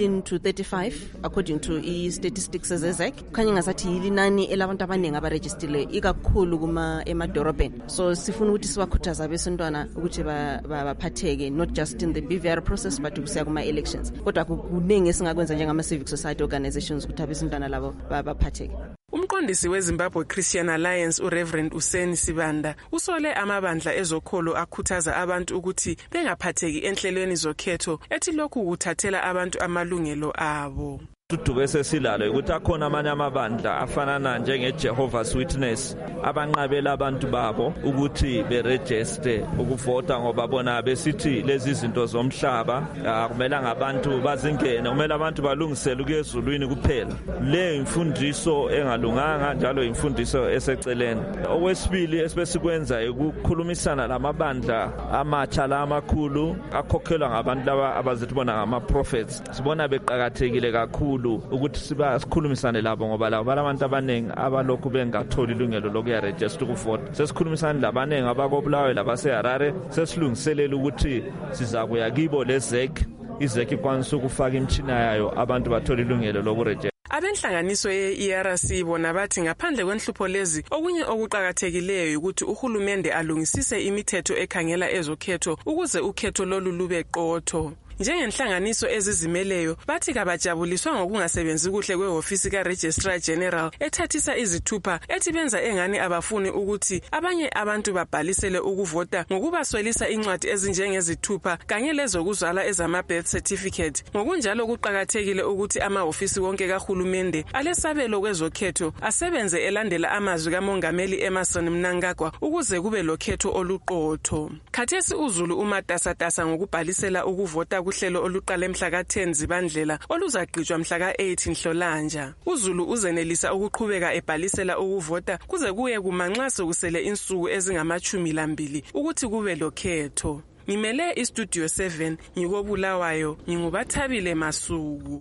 I: 15 to 35 according to i-statistics ezezec. Kukhanya ngasathi yilinani elabantu abaningi abarejistile ikakhulu emadorobheni. So sifuna ukuthi sibakhuthaza abesintwana ukuthi baphatheke not just in the BVR process but kusiya kuma-elections. Kodwa kuningi esingakwenza njengama-civic society organizations ukuthi abesintwana labo baphatheke.
Z: Umqondisi weZimbabwe Christian Alliance uReverend Useni Sibanda usole amabandla ezokholo akhuthaza abantu ukuthi bengaphatheki enhlelweni zokhetho ethi lokhu kuthathela abantu amalungelo abo.
C: Udube sesilalo ukuthi akhona amanye amabandla afanana njengeJehovah's Witness abanqabela abantu babo ukuthi beregister ukuvota ngoba bona besithi lezi zinto zomhlaba akumela ngabantu bazingene, kumele abantu balungisele ukuyezulwini kuphela. Le imfundiso engalunganga njalo imfundiso eseceleni. Okwesibili esibesikwenza ukukhulumisana lamabandla amatsha lamakhulu akhokhelwa ngabantu laba abazithi bona ngama-prophets. Sibona beqakathekile kakhulu ukuthi sikhulumisane labo ngoba labo balabantu abaningi abalokhu bengatholi ilungelo lokuya register ukuvota. Sesikhulumisana labaningi abakobulawayo labaseHarare, sesilungiselela ukuthi sizakuya kibo lezek izek ikwanisa ukufaka imtshina yayo abantu bathola ilungelo lokuregister.
Z: Abenhlanganiso ye-ERC bona bathi ngaphandle kwenhlupho lezi okunye okuqhakathekileyo ukuthi uhulumende alungisise imithetho ekhangela ezokhetho ukuze ukhetho lolu lube qotho. Njengenhlanganiso ezizimeleyo bathi kabajabuliswa ngokungasebenzi kuhle kwehofisi kaRegistrar General ethathisa izithupha ethi benza engani abafuni ukuthi abanye abantu babhalisele ukuvota ngokubaswelisa incwadi ezinjengezithupha kanye lezokuzala ezama-birth certificate. Ngokunjalo kuqakathekile ukuthi amahofisi wonke kahulumende alesabelo kwezokhetho asebenze elandela amazwi kaMongameli Emmerson Mnangagwa ukuze kube lokhetho oluqotho. Khathesi uZulu umatasatasa ngokubhalisela ukuvota uhlelo oluqala mhla ka-10 Zibandlela oluzagqitshwa mhla ka-8 Nhlolanja. uZulu uzenelisa ukuqhubeka ebhalisela ukuvota kuze kuye kumanxa sokusele insuku ezingama-12 ukuthi kube lokhetho. Ngimele iStudio 7 ngikobulawayo ngingubathabile Masuku.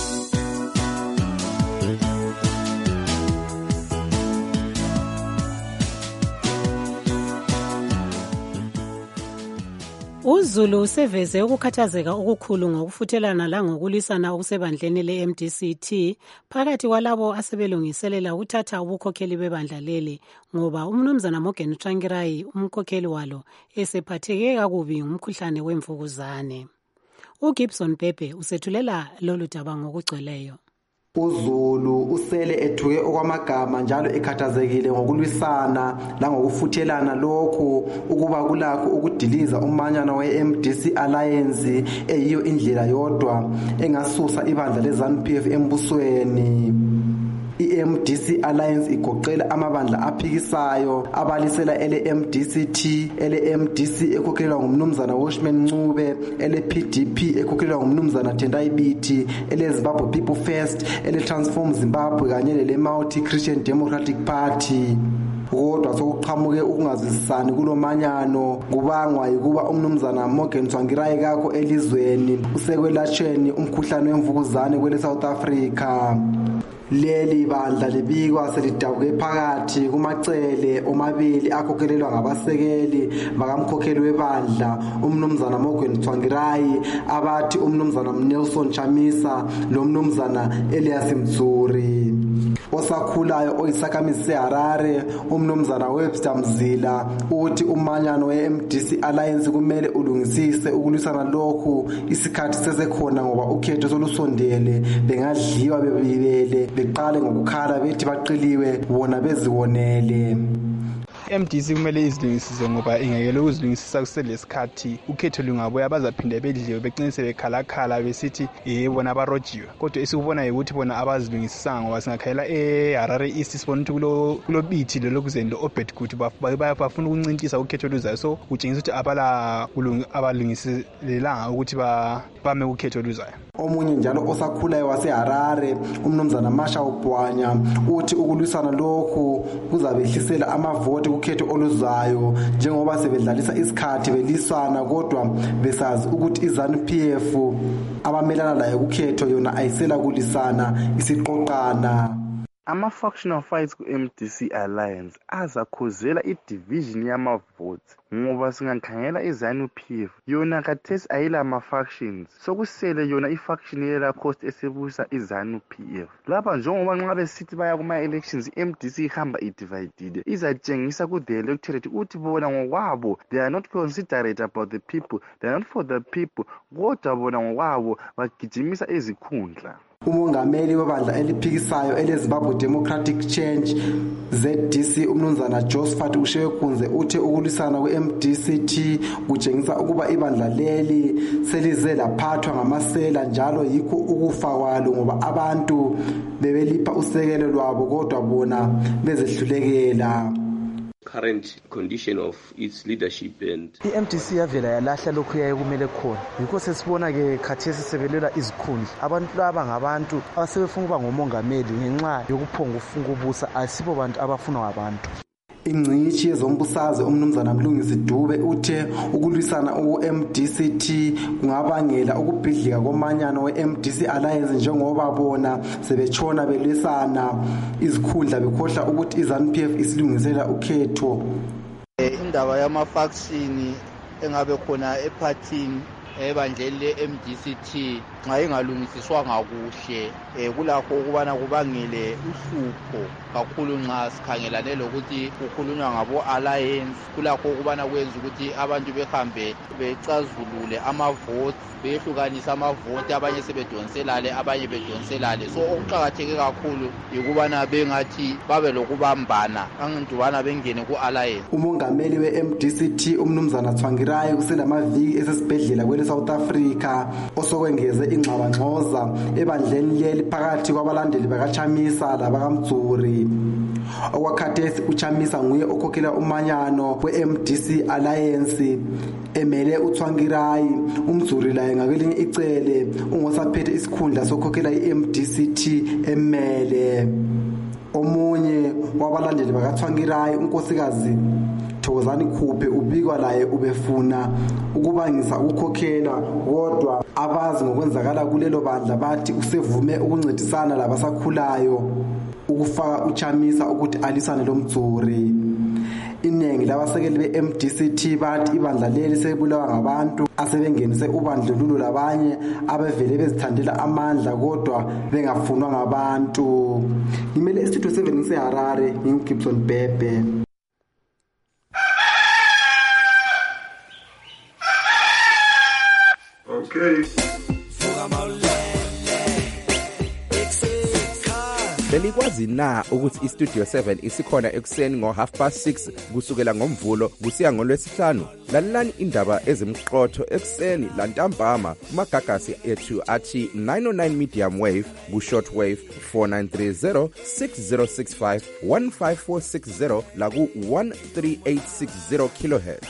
X: uZulu useveze ukukhathazeka okukhulu ngokufuthelana langokulwisana okusebandleni le-MDC-T phakathi kwalabo asebelungiselela ukuthatha ubukhokheli bebandla leli ngoba umnumzana Morgan Tsvangirai umkhokheli walo esephatheke kakubi ngumkhuhlane wemvukuzane. uGibson Pepe usethulela lolu daba ngokugcweleyo.
E: uZulu usele ethuke okwamagama njalo ekhathazekile ngokulwisana langokufuthelana lokhu ukuba kulakho ukudiliza umanyana we-MDC Alliance eyiyo indlela yodwa engasusa ibandla leZANU-PF embusweni. I-MDC Alliance igoqela amabandla aphikisayo abalisela ele-MDC-T, ele-MDC ekhokhelwa ngumnumzana Washman Ncube, ele-PDP ekhokhelwa ngumnumzana Tendai Biti, ele-Zimbabwe People First, ele-Transform Zimbabwe kanye lele-Multi Christian Democratic Party. Kodwa sokuqhamuke ukungazwisisani kulomanyano kubangwa yikuba umnumzana Morgan Tsvangirai kakho elizweni usekwelatshweni umkhuhlane wemvukuzane kwele South Africa. Leli bandla libikwa selidabuke phakathi kumacele omabili akhokhelelwa ngabasekeli bakamkhokheli webandla umnumzana Morgan Tsvangirai abathi umnumzana Nelson Chamisa lomnumzana Elias Mtsuri. Osakhulayo oyisakamisi seHarare umnumzana Webster Mzila uthi umanyano we-MDC Alliance kumele ulungisise ukulwisana lokhu isikhathi sesekhona ngoba ukhetho solusondele bengadliwa bebibele beqale ngokukhala bethi baqiliwe bona beziwonele.
Y: MDC kumele izilungisise ngoba ingekele ukuzilungisisa kuselesikhathi ukhetho lungabuya bazaphinde bedliwe beqinise bekhalakhala besithi bona barojiwe. Kodwa esikubona ukuthi bona abazilungisisanga ngoba singakhayela eHarare East sibona ukuthi kulo bithi lokuzeni lo Obed Good bafuna ukuncintisa ukhetho luzayo, so utshengisa ukuthi abalungiselelanga ukuthi bame ukhetho luzayo.
E: Omunye njalo osakhulayo waseHarare umnumzana Masha Ubwanya uthi ukulwisana lokhu kuzabehlisela amavoti ukhetho oluzayo njengoba sebedlalisa isikhathi belisana kodwa besazi ukuthi iZANU-PF abamelana layo ukhetho yona ayisela kulisana isiqoqana.
F: ama-factional fights ku-MDC Alliance azakhuzela i-division yama-votes ngoba singakhangela i-ZANU-PF yona khathesi ayila ama-factions sokusele yona i-faction yelacost esebusa i-ZANU-PF lapha njengoba nxa besithi baya kuma-elections i-MDC ihamba idividile izatshengisa ku-the electorate ukuthi bona ngokwabo they are not considerate about the people, they are not for the people, kodwa bona ngokwabo bagijimisa izikhundla.
E: Umongameli webandla eliphikisayo eleZimbabwe Democratic Change ZDC umnumzana Josephat Ushekunze uthe ukulwisana kwe-MDCT kutshengisa ukuba ibandla leli selize laphathwa ngamasela njalo yikho ukufa kwalo ngoba abantu bebelipha usekelo lwabo kodwa bona bezehlulekela.
G: Current condition of its leadership and
H: i-MDC yavela yalahla lokhu yayekumele khona yikho sesibona ke khathesi sebelela izikhundla abantu laba ngabantu abasebefuna ukuba ngomongameli ngenxa yokuphonga ufunga ubusa asibo bantu abafunwa ngabantu.
E: Ingcitshi yezombusazwe umnumzana Mlungisi Dube uthe ukulwisana ku-MDCT kungabangela ukubhidlika komanyano we-MDC Alliance njengoba bona sebetshona belwisana izikhundla bekhohla ukuthi iZANU-PF isilungisela ukhetho.
J: Indaba yama-faction engabe khona ephathini ebandleni le-MDCT nxa ingalungisiswanga kuhle kulakho ukubana kubangele uhlupho kakhulu nxa sikhangelane lokuthi kukhulunywa ngabo-alliance kulakho ukubana kwenza ukuthi abantu behambe becazulule amavoti beyehlukanisa amavoti abanye sebedonselale abanye bedonselale so okuqakatheke kakhulu yikubana bengathi babe lokubambana angindubana bengene ku-alliance.
E: Umongameli we-MDCT umnumzana Tsvangirai kuselamaviki esesibhedlela kwele South Africa osokwengeze ingxabangxoza ebandleni leli phakathi kwabalandeli bakaChamisa labakaMdzuri. Okwakhathesi uChamisa nguye okhokhela umanyano we-MDC Alliance emele uTsvangirai. uMdzuri laye ngakelinye icele ungosaphethe isikhundla sokhokhela i-MDCT emele. Omunye wabalandeli bakaTsvangirai unkosikazi Thokozani Khuphe ubikwa laye ubefuna ukubangisa ukukhokhela kodwa abazi ngokwenzakala kulelo bandla bathi usevume ukuncedisana labasakhulayo ukufaka uChamisa ukuthi alisane loMdzuri. Iningi labasekeli be-MDCT bathi ibandla leli sebulawa ngabantu asebengenise ubandlululo labanye abevele bezithandela amandla kodwa bengafunwa ngabantu. Ngimele istudio 7 ngiseHarare nginguGibson Bebe.
G: Okay.
K: Belikwazi na ukuthi iStudio 7 isikhona ekuseni ngo6:30 kusukela ngomvulo kusiya ngolwesihlanu? Lalelani indaba ezimqotho ekuseni lantambama kumagagasi ethu athi 909 medium wave ku-short wave 4930 6065 15460 la ku-13860 kilohertz.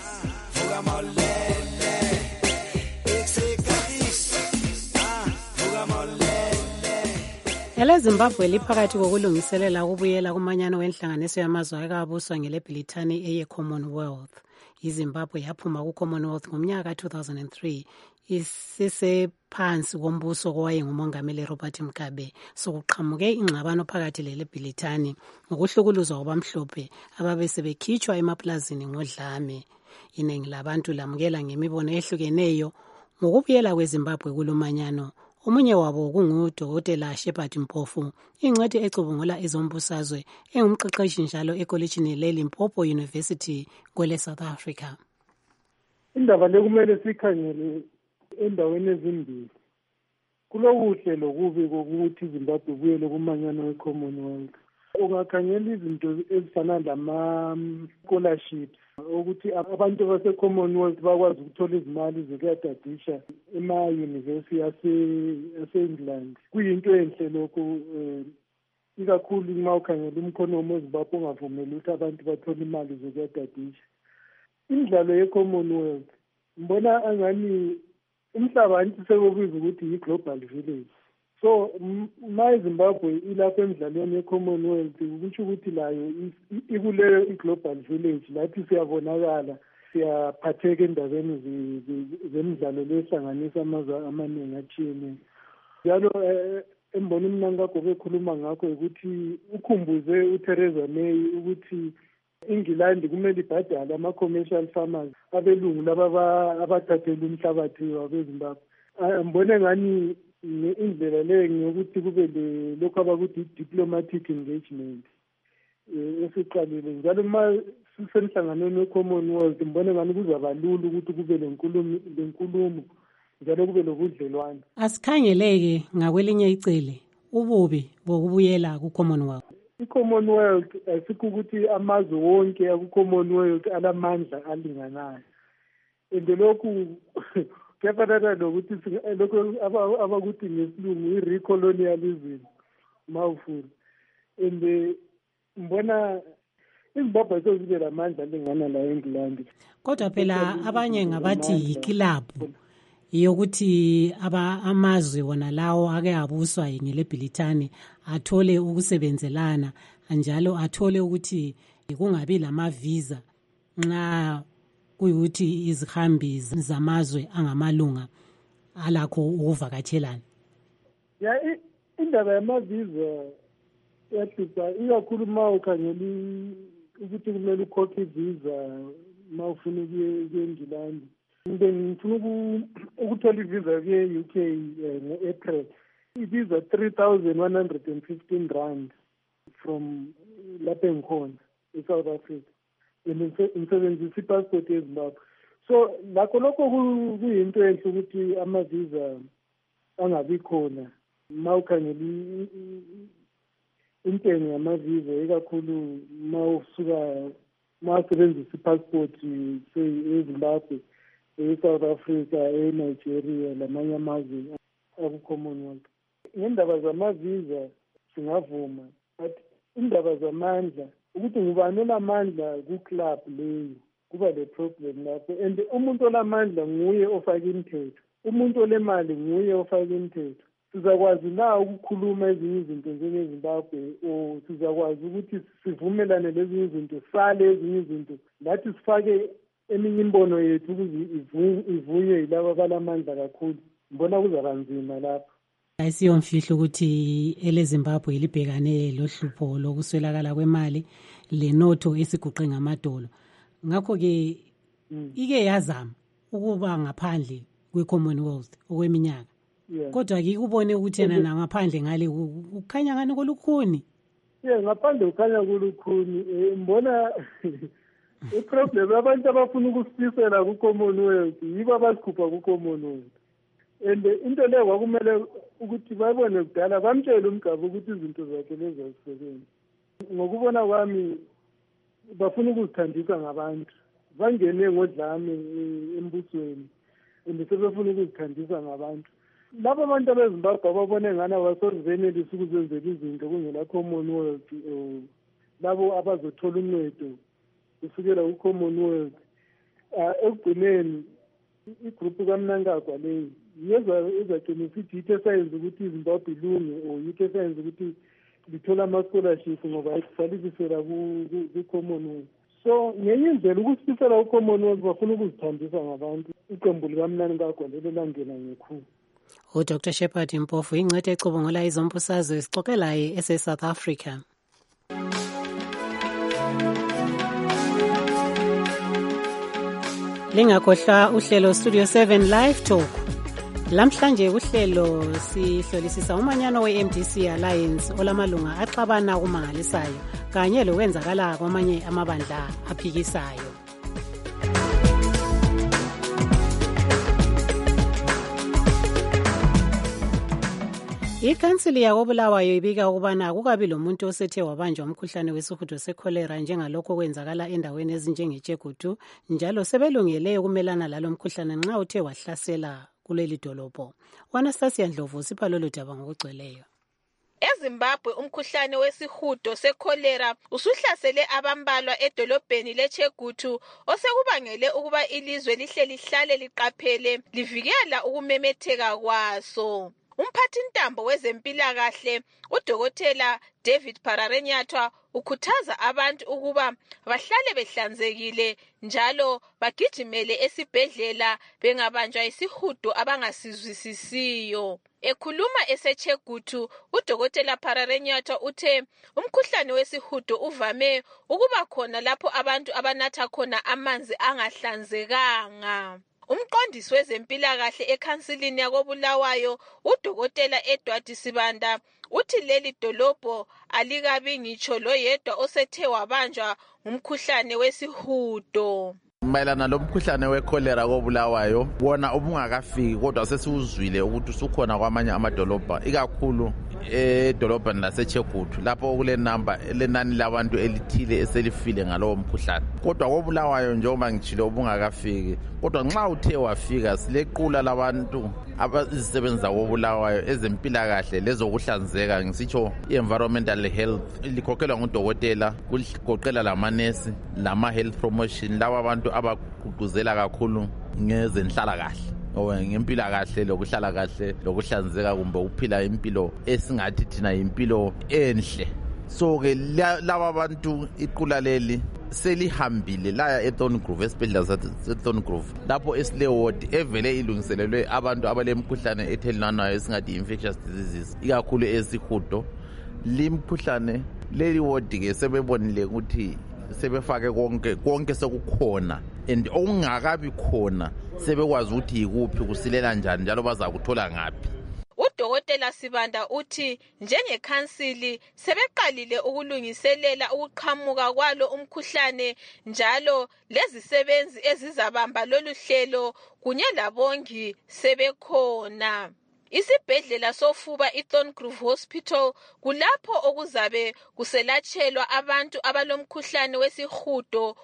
X: EleZimbabwe liphakathi kokulungiselela ukubuyela kumanyano wenhlanganiso yamazwe akabuswa ngelebhilithani eye-Commonwealth. iZimbabwe yaphuma ku-Commonwealth ngomnyaka ka-2003 isesephansi kombuso kowayengumongameli Robert Mugabe. Sokuqhamuke ingxabano phakathi lelebhilithani ngokuhlukuluzwa kwabamhlophe ababesebekhitshwa emaplazini ngodlame. Iningi labantu lamukela ngemibono ehlukeneyo ngokubuyela kweZimbabwe kulomanyano. Omunye wabo kunguDokotela Shepard Mpofu, ingcwethi ecubungula ezombusazwe, engumqeqeshi njalo ekolitshini leLimpopo University kwele South Africa.
L: Indaba le kumele sikhangele endaweni ezimbili. Kulokuhle lokubi kokuthi iZimbabwe ibuyele kumanyano we-Commonwealth. Ungakhangela izinto ezifana lama-scholarships ukuthi abantu base-Commonwealth bakwazi ukuthola izimali zokuyadadisha ema-university ase-England. Kuyinto enhle lokho ikakhulu uma ukhangela umkhonomi weZimbabwe ongavumeli ukuthi abantu bathole imali zokuyadadisha. Imidlalo ye-Commonwealth mbona angani umhlaba anti sekubiza ukuthi yi-global village. So ma iZimbabwe ilapha emidlalweni ye-Commonwealth kusho ukuthi layo ikuleyo i-global village lapho siyabonakala siyaphatheka endabeni zemidlalo lehlanganisa amazwe amaningi atshiyeneyo. Njalo embona umnankakho bekhuluma ngakho ukuthi ukhumbuze uTheresa May ukuthi England kumele ibhadale ama-commercial farmers abelungu laba abathathela umhlabathi wabeZimbabwe. Mbone ngani indlela leyo ngokuthi kube lokho abakuthi diplomatic engagement esiqalile njalo uma sisemhlanganweni we-Commonwealth mbone ngani kuzaba lula ukuthi kube lenkulumo njalo kube lobudlelwane.
X: Asikhangeleke ngakwelinye icele ububi bokubuyela ku-Commonwealth.
L: I-Commonwealth asikho ukuthi amazwe wonke aku-Commonwealth alamandla alinganayo. And lokhu kuyafana nokuthi lokho abakuthi ngesilungu i-recolonialism mawufuna. And mbona iZimbabwe sezibe lamandla alingana la eNgilandi.
X: Kodwa phela abanye ngabathi yikilabhu yokuthi amazwe wona lawo ake abuswa ngelebhilithani athole ukusebenzelana njalo athole ukuthi kungabi lamavisa nxa kuyukuthi izihambi zamazwe angamalunga alakho ukuvakatshelana.
L: Ya indaba yamavisa yahlupha ikakhulu ma ukhangela ukuthi kumele ukhokhe ivisa ma ufuna ukuya eNgilandi. Ngifuna ukuthola ivisa kuye-UK ngo-April. Ibiza 3,115 rand from lapho engikhona eSouth Africa. Ngisebenzisa ipassport yeZimbabwe. So lakho lokho kuyinto enhle ukuthi amavisa angabi khona ma ukhangela intengo yamavisa ikakhulu ma usuka ma usebenzisa ipassport yeZimbabwe eSouth Africa, eNigeria lamanye amazwe aku-Commonwealth. Ngendaba zamavisa singavuma, but indaba zamandla ukuthi ngubani olamandla ku-club leyo kuba le problem lapho. And umuntu olamandla nguye ofaka imithetho, umuntu olemali nguye ofaka imithetho. Sizakwazi na ukukhuluma ezinye izinto njengeZimbabwe o sizakwazi ukuthi sivumelane lezinye izinto sale ezinye izinto lathi sifake eminye imbono yethu ukuze ivunywe yilabo abalamandla kakhulu. Mbona kuzaba nzima lapho.
X: Ayisiyomfihlo ukuthi eleZimbabwe libhekane lohlupho lokuswelakala kwemali lenotho esiguqe ngamadolo. Ngakho-ke ike yazama ukuba ngaphandle kwe-Commonwealth okweminyaka. Kodwa ngikubone ukuthi yena nangaphandle ngale ukukhanya ngani kolukhuni.
L: Ngaphandle ukhanya kolukhuni. Mbona i-problem abantu abafuna ukusifisela ku-Commonwealth yibo abasikhupha ku-Commonwealth. And into leyo kwakumele ukuthi babone kudala bamtshele umgaba ukuthi izinto zakhe lezi azisebenzi. Ngokubona kwami bafuna ukuzithandisa ngabantu, bangene ngodlame embusweni and sebefuna ukuzithandisa ngabantu. Labo abantu abeZimbabwe ababone ngani abasozenelisa ukuzenzela izinto kungela Commonwealth, labo abazothola uncedo kusukela ku-Commonwealth. Ekugcineni igrupu kaMnangagwa leyo yezagcina isithi yithe sayenza ukuthi iZimbabwe ilunge or yithe sayenza ukuthi lithola ama-scholarship ngoba ayisalisisela ku-Commonwealth. So ngenye indlela ukusifisela ku-Commonwealth bafuna ukuzithandisa ngabantu. Iqembu likaMnangagwa lelo langena ngekhulu.
X: uDr Shepard Mpofu ingcwethe ecubungula izombusazwe sixoxelaye ese-South Africa. Lingakhohlwa uhlelo Studio 7 Live Talk. Lamhlanje uhlelo sihlolisisa umanyano we-MDC Alliance olamalunga axabana kumangalisayo kanye lokwenzakala kwamanye amabandla aphikisayo. Ikhansili yakoBulawayo ibika ukubana akukabi lomuntu osethe wabanjwa umkhuhlane wesihudo sekholera njengalokho kwenzakala endaweni ezinjengeJegutu, njalo sebelungele ukumelana lalo mkhuhlane nxa uthe wahlasela kuleli dolobho. Anastasia Ndlovu sipha lolu daba ngokugcweleyo.
M: EZimbabwe umkhuhlane wesihudo sekholera usuhlasele abambalwa edolobheni leChegutu osekubangele ukuba ilizwe lihle lihlale liqaphele livikela ukumemetheka kwaso. Umphathintambo wezempilakahle uDokotela David Pararenyathwa ukhuthaza abantu ukuba bahlale behlanzekile njalo bagijimele esibhedlela bengabanjwa isihudo abangasizwisisiyo. Ekhuluma eseChegutu, uDokotela Pararenyathwa uthe umkhuhlane wesihudo uvame ukuba khona lapho abantu abanatha khona amanzi angahlanzekanga. Umqondisi wezempilakahle ekhansilini yakoBulawayo, uDokotela Edward Sibanda, uthi leli dolobho alikabi ngitsho loyedwa osethe wabanjwa ngumkhuhlane wesihudo.
N: Mayelana lomkhuhlane wekholera koBulawayo wona ubungakafiki kodwa sesiwuzwile ukuthi usukhona kwamanye amadolobha ikakhulu edolobheni laseChegutu lapho lenani labantu elithile eselifile ngalowo mkhuhlane. Kodwa koBulawayo njengoba ngitshilo ubungakafiki kodwa nxa uthe wafika silequla labantu abazisebenza koBulawayo ezempilakahle lezokuhlanzeka ngisitsho i-environmental health likhokhelwa ngudokotela kugoqela lamanesi lama-health promotion laba abantu abagqugquzela kakhulu ngezenhlalakahle ngempilakahle lokuhlala kahle lokuhlanzeka kumbe ukuphila impilo esingathi thina impilo enhle. So ke laba bantu iqula leli selihambile laya eThorngrove esibhedlela saseThorngrove lapho esile ward evele ilungiselelwe abantu abalemkhuhlane ethelelanayo esingathi infectious diseases ikakhulu esihudo. Limkhuhlane leli ward ke sebebonile ukuthi sebefake konke sekukhona and okungakabi khona sebekwazi ukuthi yikuphi kusilela njani njalo bazakuthola ngaphi.
M: UDokotela Sibanda uthi njengekhansili sebeqalile ukulungiselela ukuqhamuka kwalo umkhuhlane njalo lezisebenzi ezizabamba lolu hlelo kunye labongi sebekhona. Isibhedlela sofuba iThorngrove Hospital kulapho okuzabe kuselatshelwa abantu abalomkhuhlane wesihudo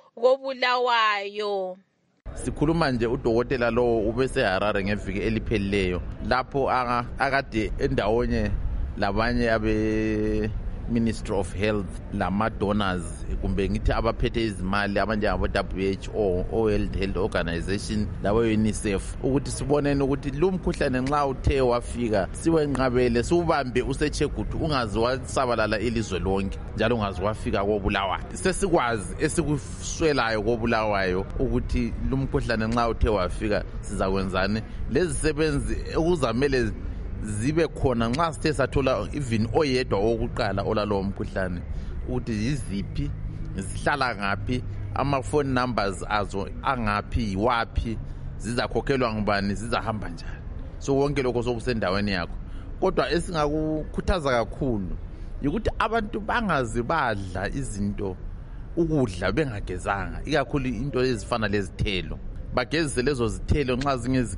M: koBulawayo.
N: Sikhuluma nje udokotela lo ubeseHarare ngeviki eliphelileyo lapho akade endawonye labanye abe Ministry of Health lama donors kumbe ngithi abaphethe izimali abanjengabo WHO World Health Organization labo UNICEF ukuthi sibonene ukuthi lo mkhuhlane nxa uthe wafika siwenqabele siubambe useChegutu ungazi wasabalala ilizwe lonke njalo ungazi wafika koBulawayo. Sesikwazi esikuswelayo koBulawayo ukuthi lo mkhuhlane nxa uthe wafika sizakwenzani. Lezi sebenzi ukuzamele zibe khona nxa sithe sathola even oyedwa wokuqala olalowo mkhuhlane ukuthi yiziphi zihlala ngaphi ama-phone numbers azo angaphi yiwaphi zizakhokhelwa ngubani zizahamba njani. So konke lokho sokusendaweni yakho kodwa esingakukhuthaza kakhulu ukuthi abantu bangazi badla izinto ukudla bengagezanga ikakhulu into ezifana lezithelo. Bagezise lezo zithelo nxa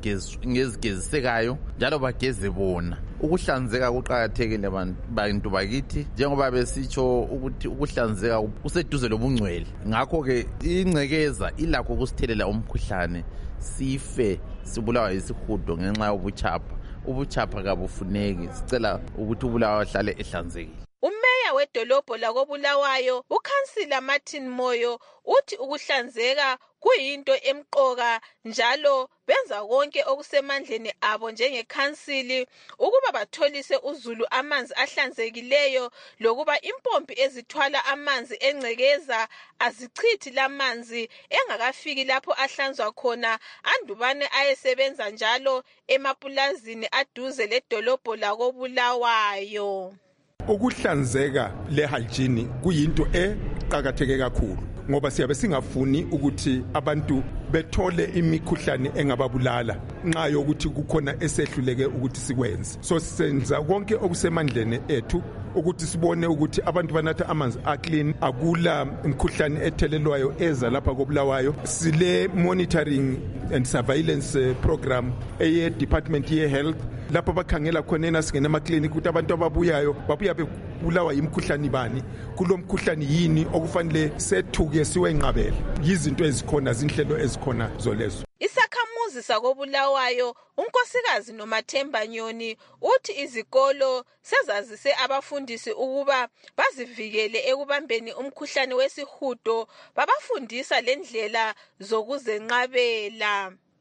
N: zingezigezisekayo njalo bageze bona. Ukuhlanzeka kuqakathekile bantu bakithi njengoba besitsho ukuthi ukuhlanzeka kuseduze lobungcwele. Ngakho ke ingcekeza ilakho ukusithelela umkhuhlane sife sibulawa yisihudo ngenxa yobuchapha. Ubuchapha kabufuneki. Sicela ukuthi uBulawayo ahlale ehlanzekile.
M: Umeya wedolobho lakoBulawayo uKhansila Martin Moyo uthi ukuhlanzeka kuyinto emqoka njalo benza konke okusemandleni abo njengekhansili ukuba batholise uzulu amanzi ahlanzekileyo lokuba impompi ezithwala amanzi engcekeza azichithi lamanzi engakafiki lapho ahlanzwa khona andubane ayesebenza njalo emapulazini aduze ledolobho lakoBulawayo.
O: Ukuhlanzeka lehygiene kuyinto eqakatheke kakhulu ngoba siyabe singafuni ukuthi abantu bethole imikhuhlane engababulala nxa yokuthi kukhona esehluleke ukuthi sikwenze. So senza konke okusemandleni ethu ukuthi sibone ukuthi abantu banatha amanzi aclean akula imikhuhlane ethelelwayo eza lapha koBulawayo. Sile monitoring and surveillance program eye Department ye Health lapho bakhangela khona singena ama-clinic ukuthi abantu ababuya bebulawa yimkhuhlane bani kulo mkhuhlane yini okufanele sethuke siwenqabele. Yizinto ezikhona zinhlelo ezikhona zolezo.
M: Isakhamuzi sakoBulawayo unkosikazi Nomathemba Nyoni uthi izikolo sezazise abafundisi ukuba bazivikele ekubambeni umkhuhlane wesihudo babafundisa lendlela zokuzenqabela.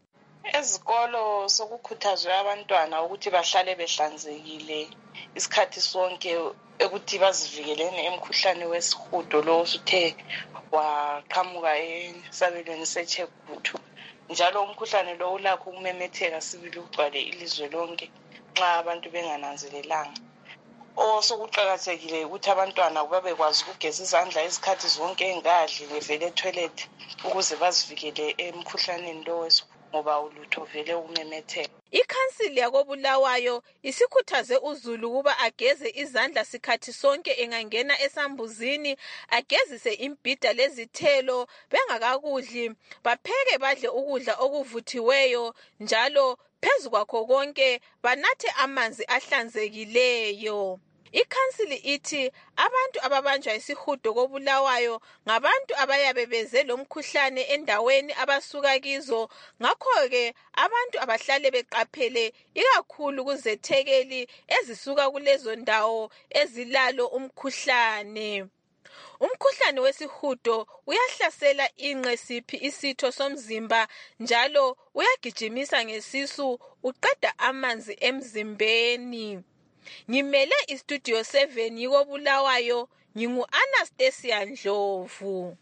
P: Ezikolo sokukhuthazwe abantwana ukuthi bahlale behlanzekile isikhathi sonke ukuthi bazivikeleni emkhuhlane wesihudo lo osuthe waqhamuka esabelweni seChegutu. Njalo umkhuhlane lo ulakho ukumemetheka sibili ugcwale ilizwe lonke nxa abantu bengananzelelanga. Osokuqakathekile ukuthi abantwana babekwazi ukugeza izandla izikhathi zonke engadli bevele etoilet ukuze bazivikele emkhuhlaneni lo wesihudo ngoba ulutho vele umemetheka.
M: Ikhansili yakoBulawayo isikhuthaze uzulu kuba ageze izandla sikhathi sonke engangena esambuzini, agezise imbhida lezithelo bengakakudli, bapheke badle ukudla okuvuthiweyo njalo phezu kwakho konke banathe amanzi ahlanzekileyo. Ikhansili ithi abantu ababanjwa isihudo koBulawayo ngabantu abayabe beze lomkhuhlane endaweni abasuka kizo, ngakho-ke abantu abahlale beqaphele ikakhulu kuzethekeli ezisuka kulezo ndawo ezilalo umkhuhlane. Umkhuhlane wesihudo uyahlasela inqesiphi isitho somzimba njalo uyagijimisa ngesisu, uqeda amanzi emzimbeni. Ngimele istudio 7 yikoBulawayo, ngingu-Anastasia Ndlovu.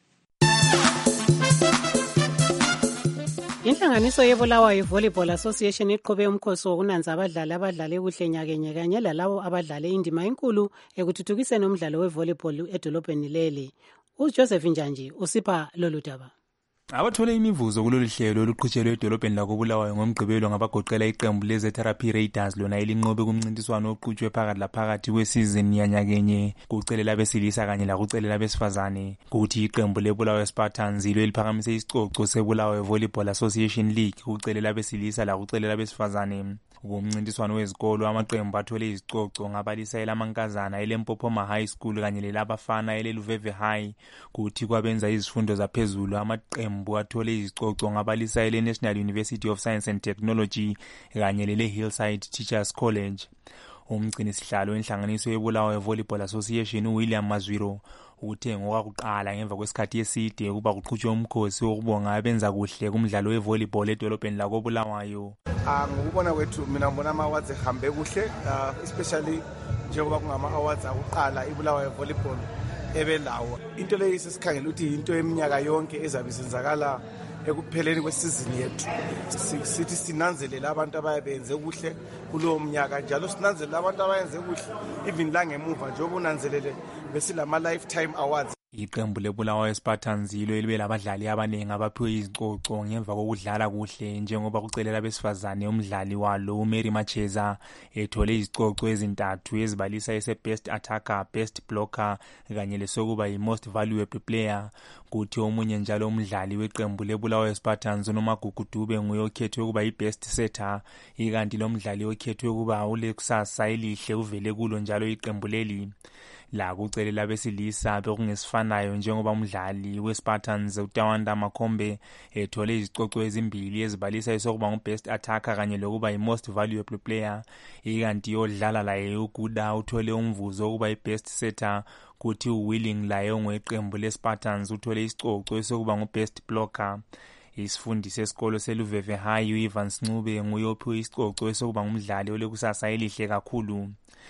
X: Inhlanganiso yeBulawayo Volleyball Association iqhube umkhosi wokunanza abadlali abadlale kuhle nyakenye kanye lalabo abadlale indima enkulu ekuthuthukiseni umdlalo wevolleyball edolobheni leli. uJoseph Njanji usipha lolu daba.
Q: Abathole imivuzo kulolu hlelo oluqhutshelwe edolobheni lakoBulawayo ngomgqibelo ngabagoqela iqembu leZe-Therapy Raiders lona elinqobe kumncintiswano oqhutshwe phakathi laphakathi kwesizini yanyakenye kucelela abesilisa kanye lakucelela abesifazane, kuthi iqembu leBulawayo Spartans yilo eliphakamise isicoco seBulawayo Volleyball Association League kucelela abesilisa lakucelela abesifazane. Kumncintiswano wezikolo amaqembu athole izicoco ngabalisa elamankazana eLimpopo High School kanye lelabafana eleLuveve High, kuthi kwabenza izifundo zaphezulu amaqembu athole izicoco ngabalisa eleNational University of Science and Technology kanye leleHillside Teachers College. Umgcini sihlalo wenhlanganiso yeBulawayo Volleyball Association uWilliam Mazwiro uthe ngokwakuqala ngemva kwesikhathi eside ukuba kuqhutshwe umkhosi wokubonga abenza kuhle kumdlalo wevolleyball edolobheni lakoBulawayo.
R: Ngokubona kwethu mina ngibona ama-awards ehambe kuhle, especially njengoba kungama-awards akuqala iBulawayo Volleyball ebelawo. Into leyo sesikhangela ukuthi into eminyaka yonke ezabe isenzakala ekupheleni kwesizini yethu. Sithi sinanzelele abantu abayenze kuhle kulowo mnyaka, njalo sinanzelele abantu abayenze kuhle even la ngemuva njengoba unanzelele besilama lifetime awards.
Q: Iqembu leBulawayo Spartans yilo elibe labadlali abaningi abaphiwe izicoco ngemva kokudlala kuhle, njengoba kucelela abesifazane umdlali walo uMary Macheza ethole izicoco ezintathu ezibalisa ese-Best Attacker, Best Blocker kanye lesokuba yi-Most Valuable Player, kuthi omunye njalo umdlali weqembu leBulawayo Spartans uNomagugu Dube nguye okhethwe ukuba yi-Best Setter, ikanti lo mdlali okhethwe ukuba ulekusasa elihle uvele kulo njalo iqembu leli. La kucelela abesilisa bekungesifanayo njengoba umdlali weSpartans uTawanda Makhombe ethole izicoco ezimbili ezibalisa esokuba ngu-Best Attacker kanye lokuba yi-Most Valuable Player, ikanti yodlala laye uGuda uthole umvuzo ukuba yi-Best Setter, kuthi uWilling laye ongeqembu leSpartans uthole isicoco esokuba ngu-Best Blocker. Isifundi sesikolo seLuveve High uEvans Ncube nguye ophiwe isicoco esokuba ngumdlali olekusasa elihle kakhulu.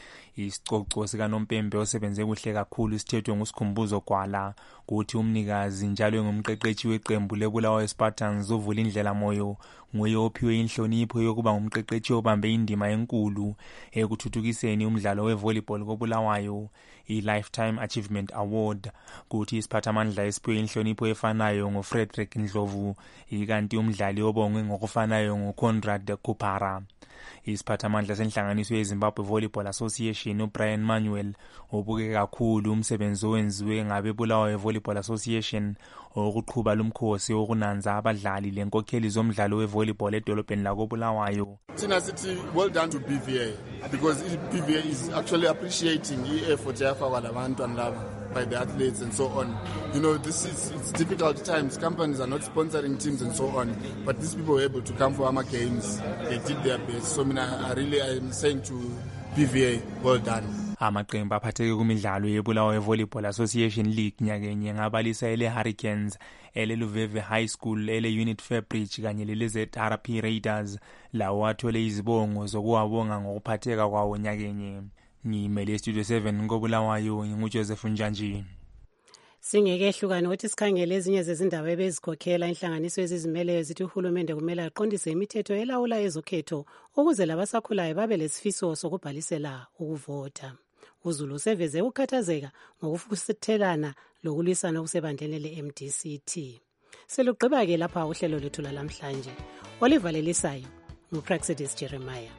Q: Isicoco sikaNompembe osebenze kuhle kakhulu sithethwe nguSikhumbuzo Gwala, kuthi umnikazi njalo ngumqeqeshi weqembu leBulawayo Spartans uvula indlela moyo nguye ophiwe inhlonipho yokuba ngumqeqeshi obambe indima enkulu ekuthuthukiseni umdlalo wevolleyball koBulawayo, i-Lifetime Achievement Award, kuthi isiphathamandla esiphiwe inhlonipho efanayo nguFrederick Ndlovu, ikanti umdlali obongwe ngokufanayo nguConrad Kupara. Isiphathamandla senhlanganiso yeZimbabwe Volleyball Association uBrian Manuel obuke kakhulu umsebenzi owenziwe ngabeBulawayo Volleyball Association okuqhuba lumkhosi wokunanza abadlali lenkokheli zomdlalo wevolleyball edolobheni lakoBulawayo.
S: Thina sithi well done to BVA because BVA is actually appreciating i-effort yafakwa labantwana laba by the athletes and so on. You know, it's difficult times. Companies are not sponsoring teams and so on, but these people were able to come for our games. They did their best. So I'm saying to BVA, well done.
Q: Amaqembu aphatheke kumidlalo yeBulawayo Volleyball Association League nyakenye ngabalisa ele Hurricanes, ele Luveve High School, ele Unit Fairбridge kanye lele ZRP Raiders, lawo athole izibongo zokuwabonga ngokuphatheka kwawo nyakenye. Ngimele Studio 7 ngoBulawayo nginguJoseph Njanji.
X: Singeke hlukane ukuthi sikhangele ezinye zezindaba ebezikhokhela inhlanganiso ezizimeleyo zithi uhulumende kumele aqondise imithetho elawula ezokhetho ukuze labasakhulayo babe lesifiso sokubhalisela ukuvota. uZulu seveze ukhathazeka ngokufuthelana lokulwisana okusebandleni le-MDCT. Selugqiba-ke lapha uhlelo lethu lalamhlanje. Olivalelisayo nguPraxidis Jeremiah.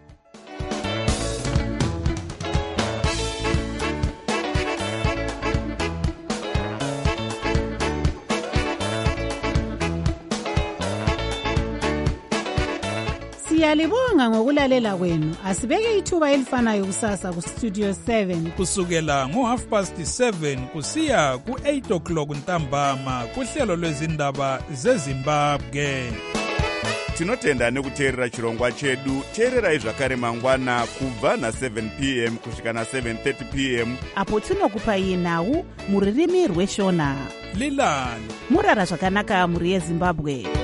X: Siyalibonga ngokulalela kwenu. Asibeke ithuba elifanayo kusasa ku Studio 7
A: kusukela ngo7:30 kusiya ku8:00 ntambama kuhlelo lwezindaba zeZimbabwe.
B: Tinotenda nekuteerera chirongwa chedu. Teererai zvakare mangwana kubva na7 p.m. kusvika na7:30 p.m.
W: apo tinokupai nhau muririmi rweshona.
A: Lilani
W: murara zvakanaka muri yeZimbabwe.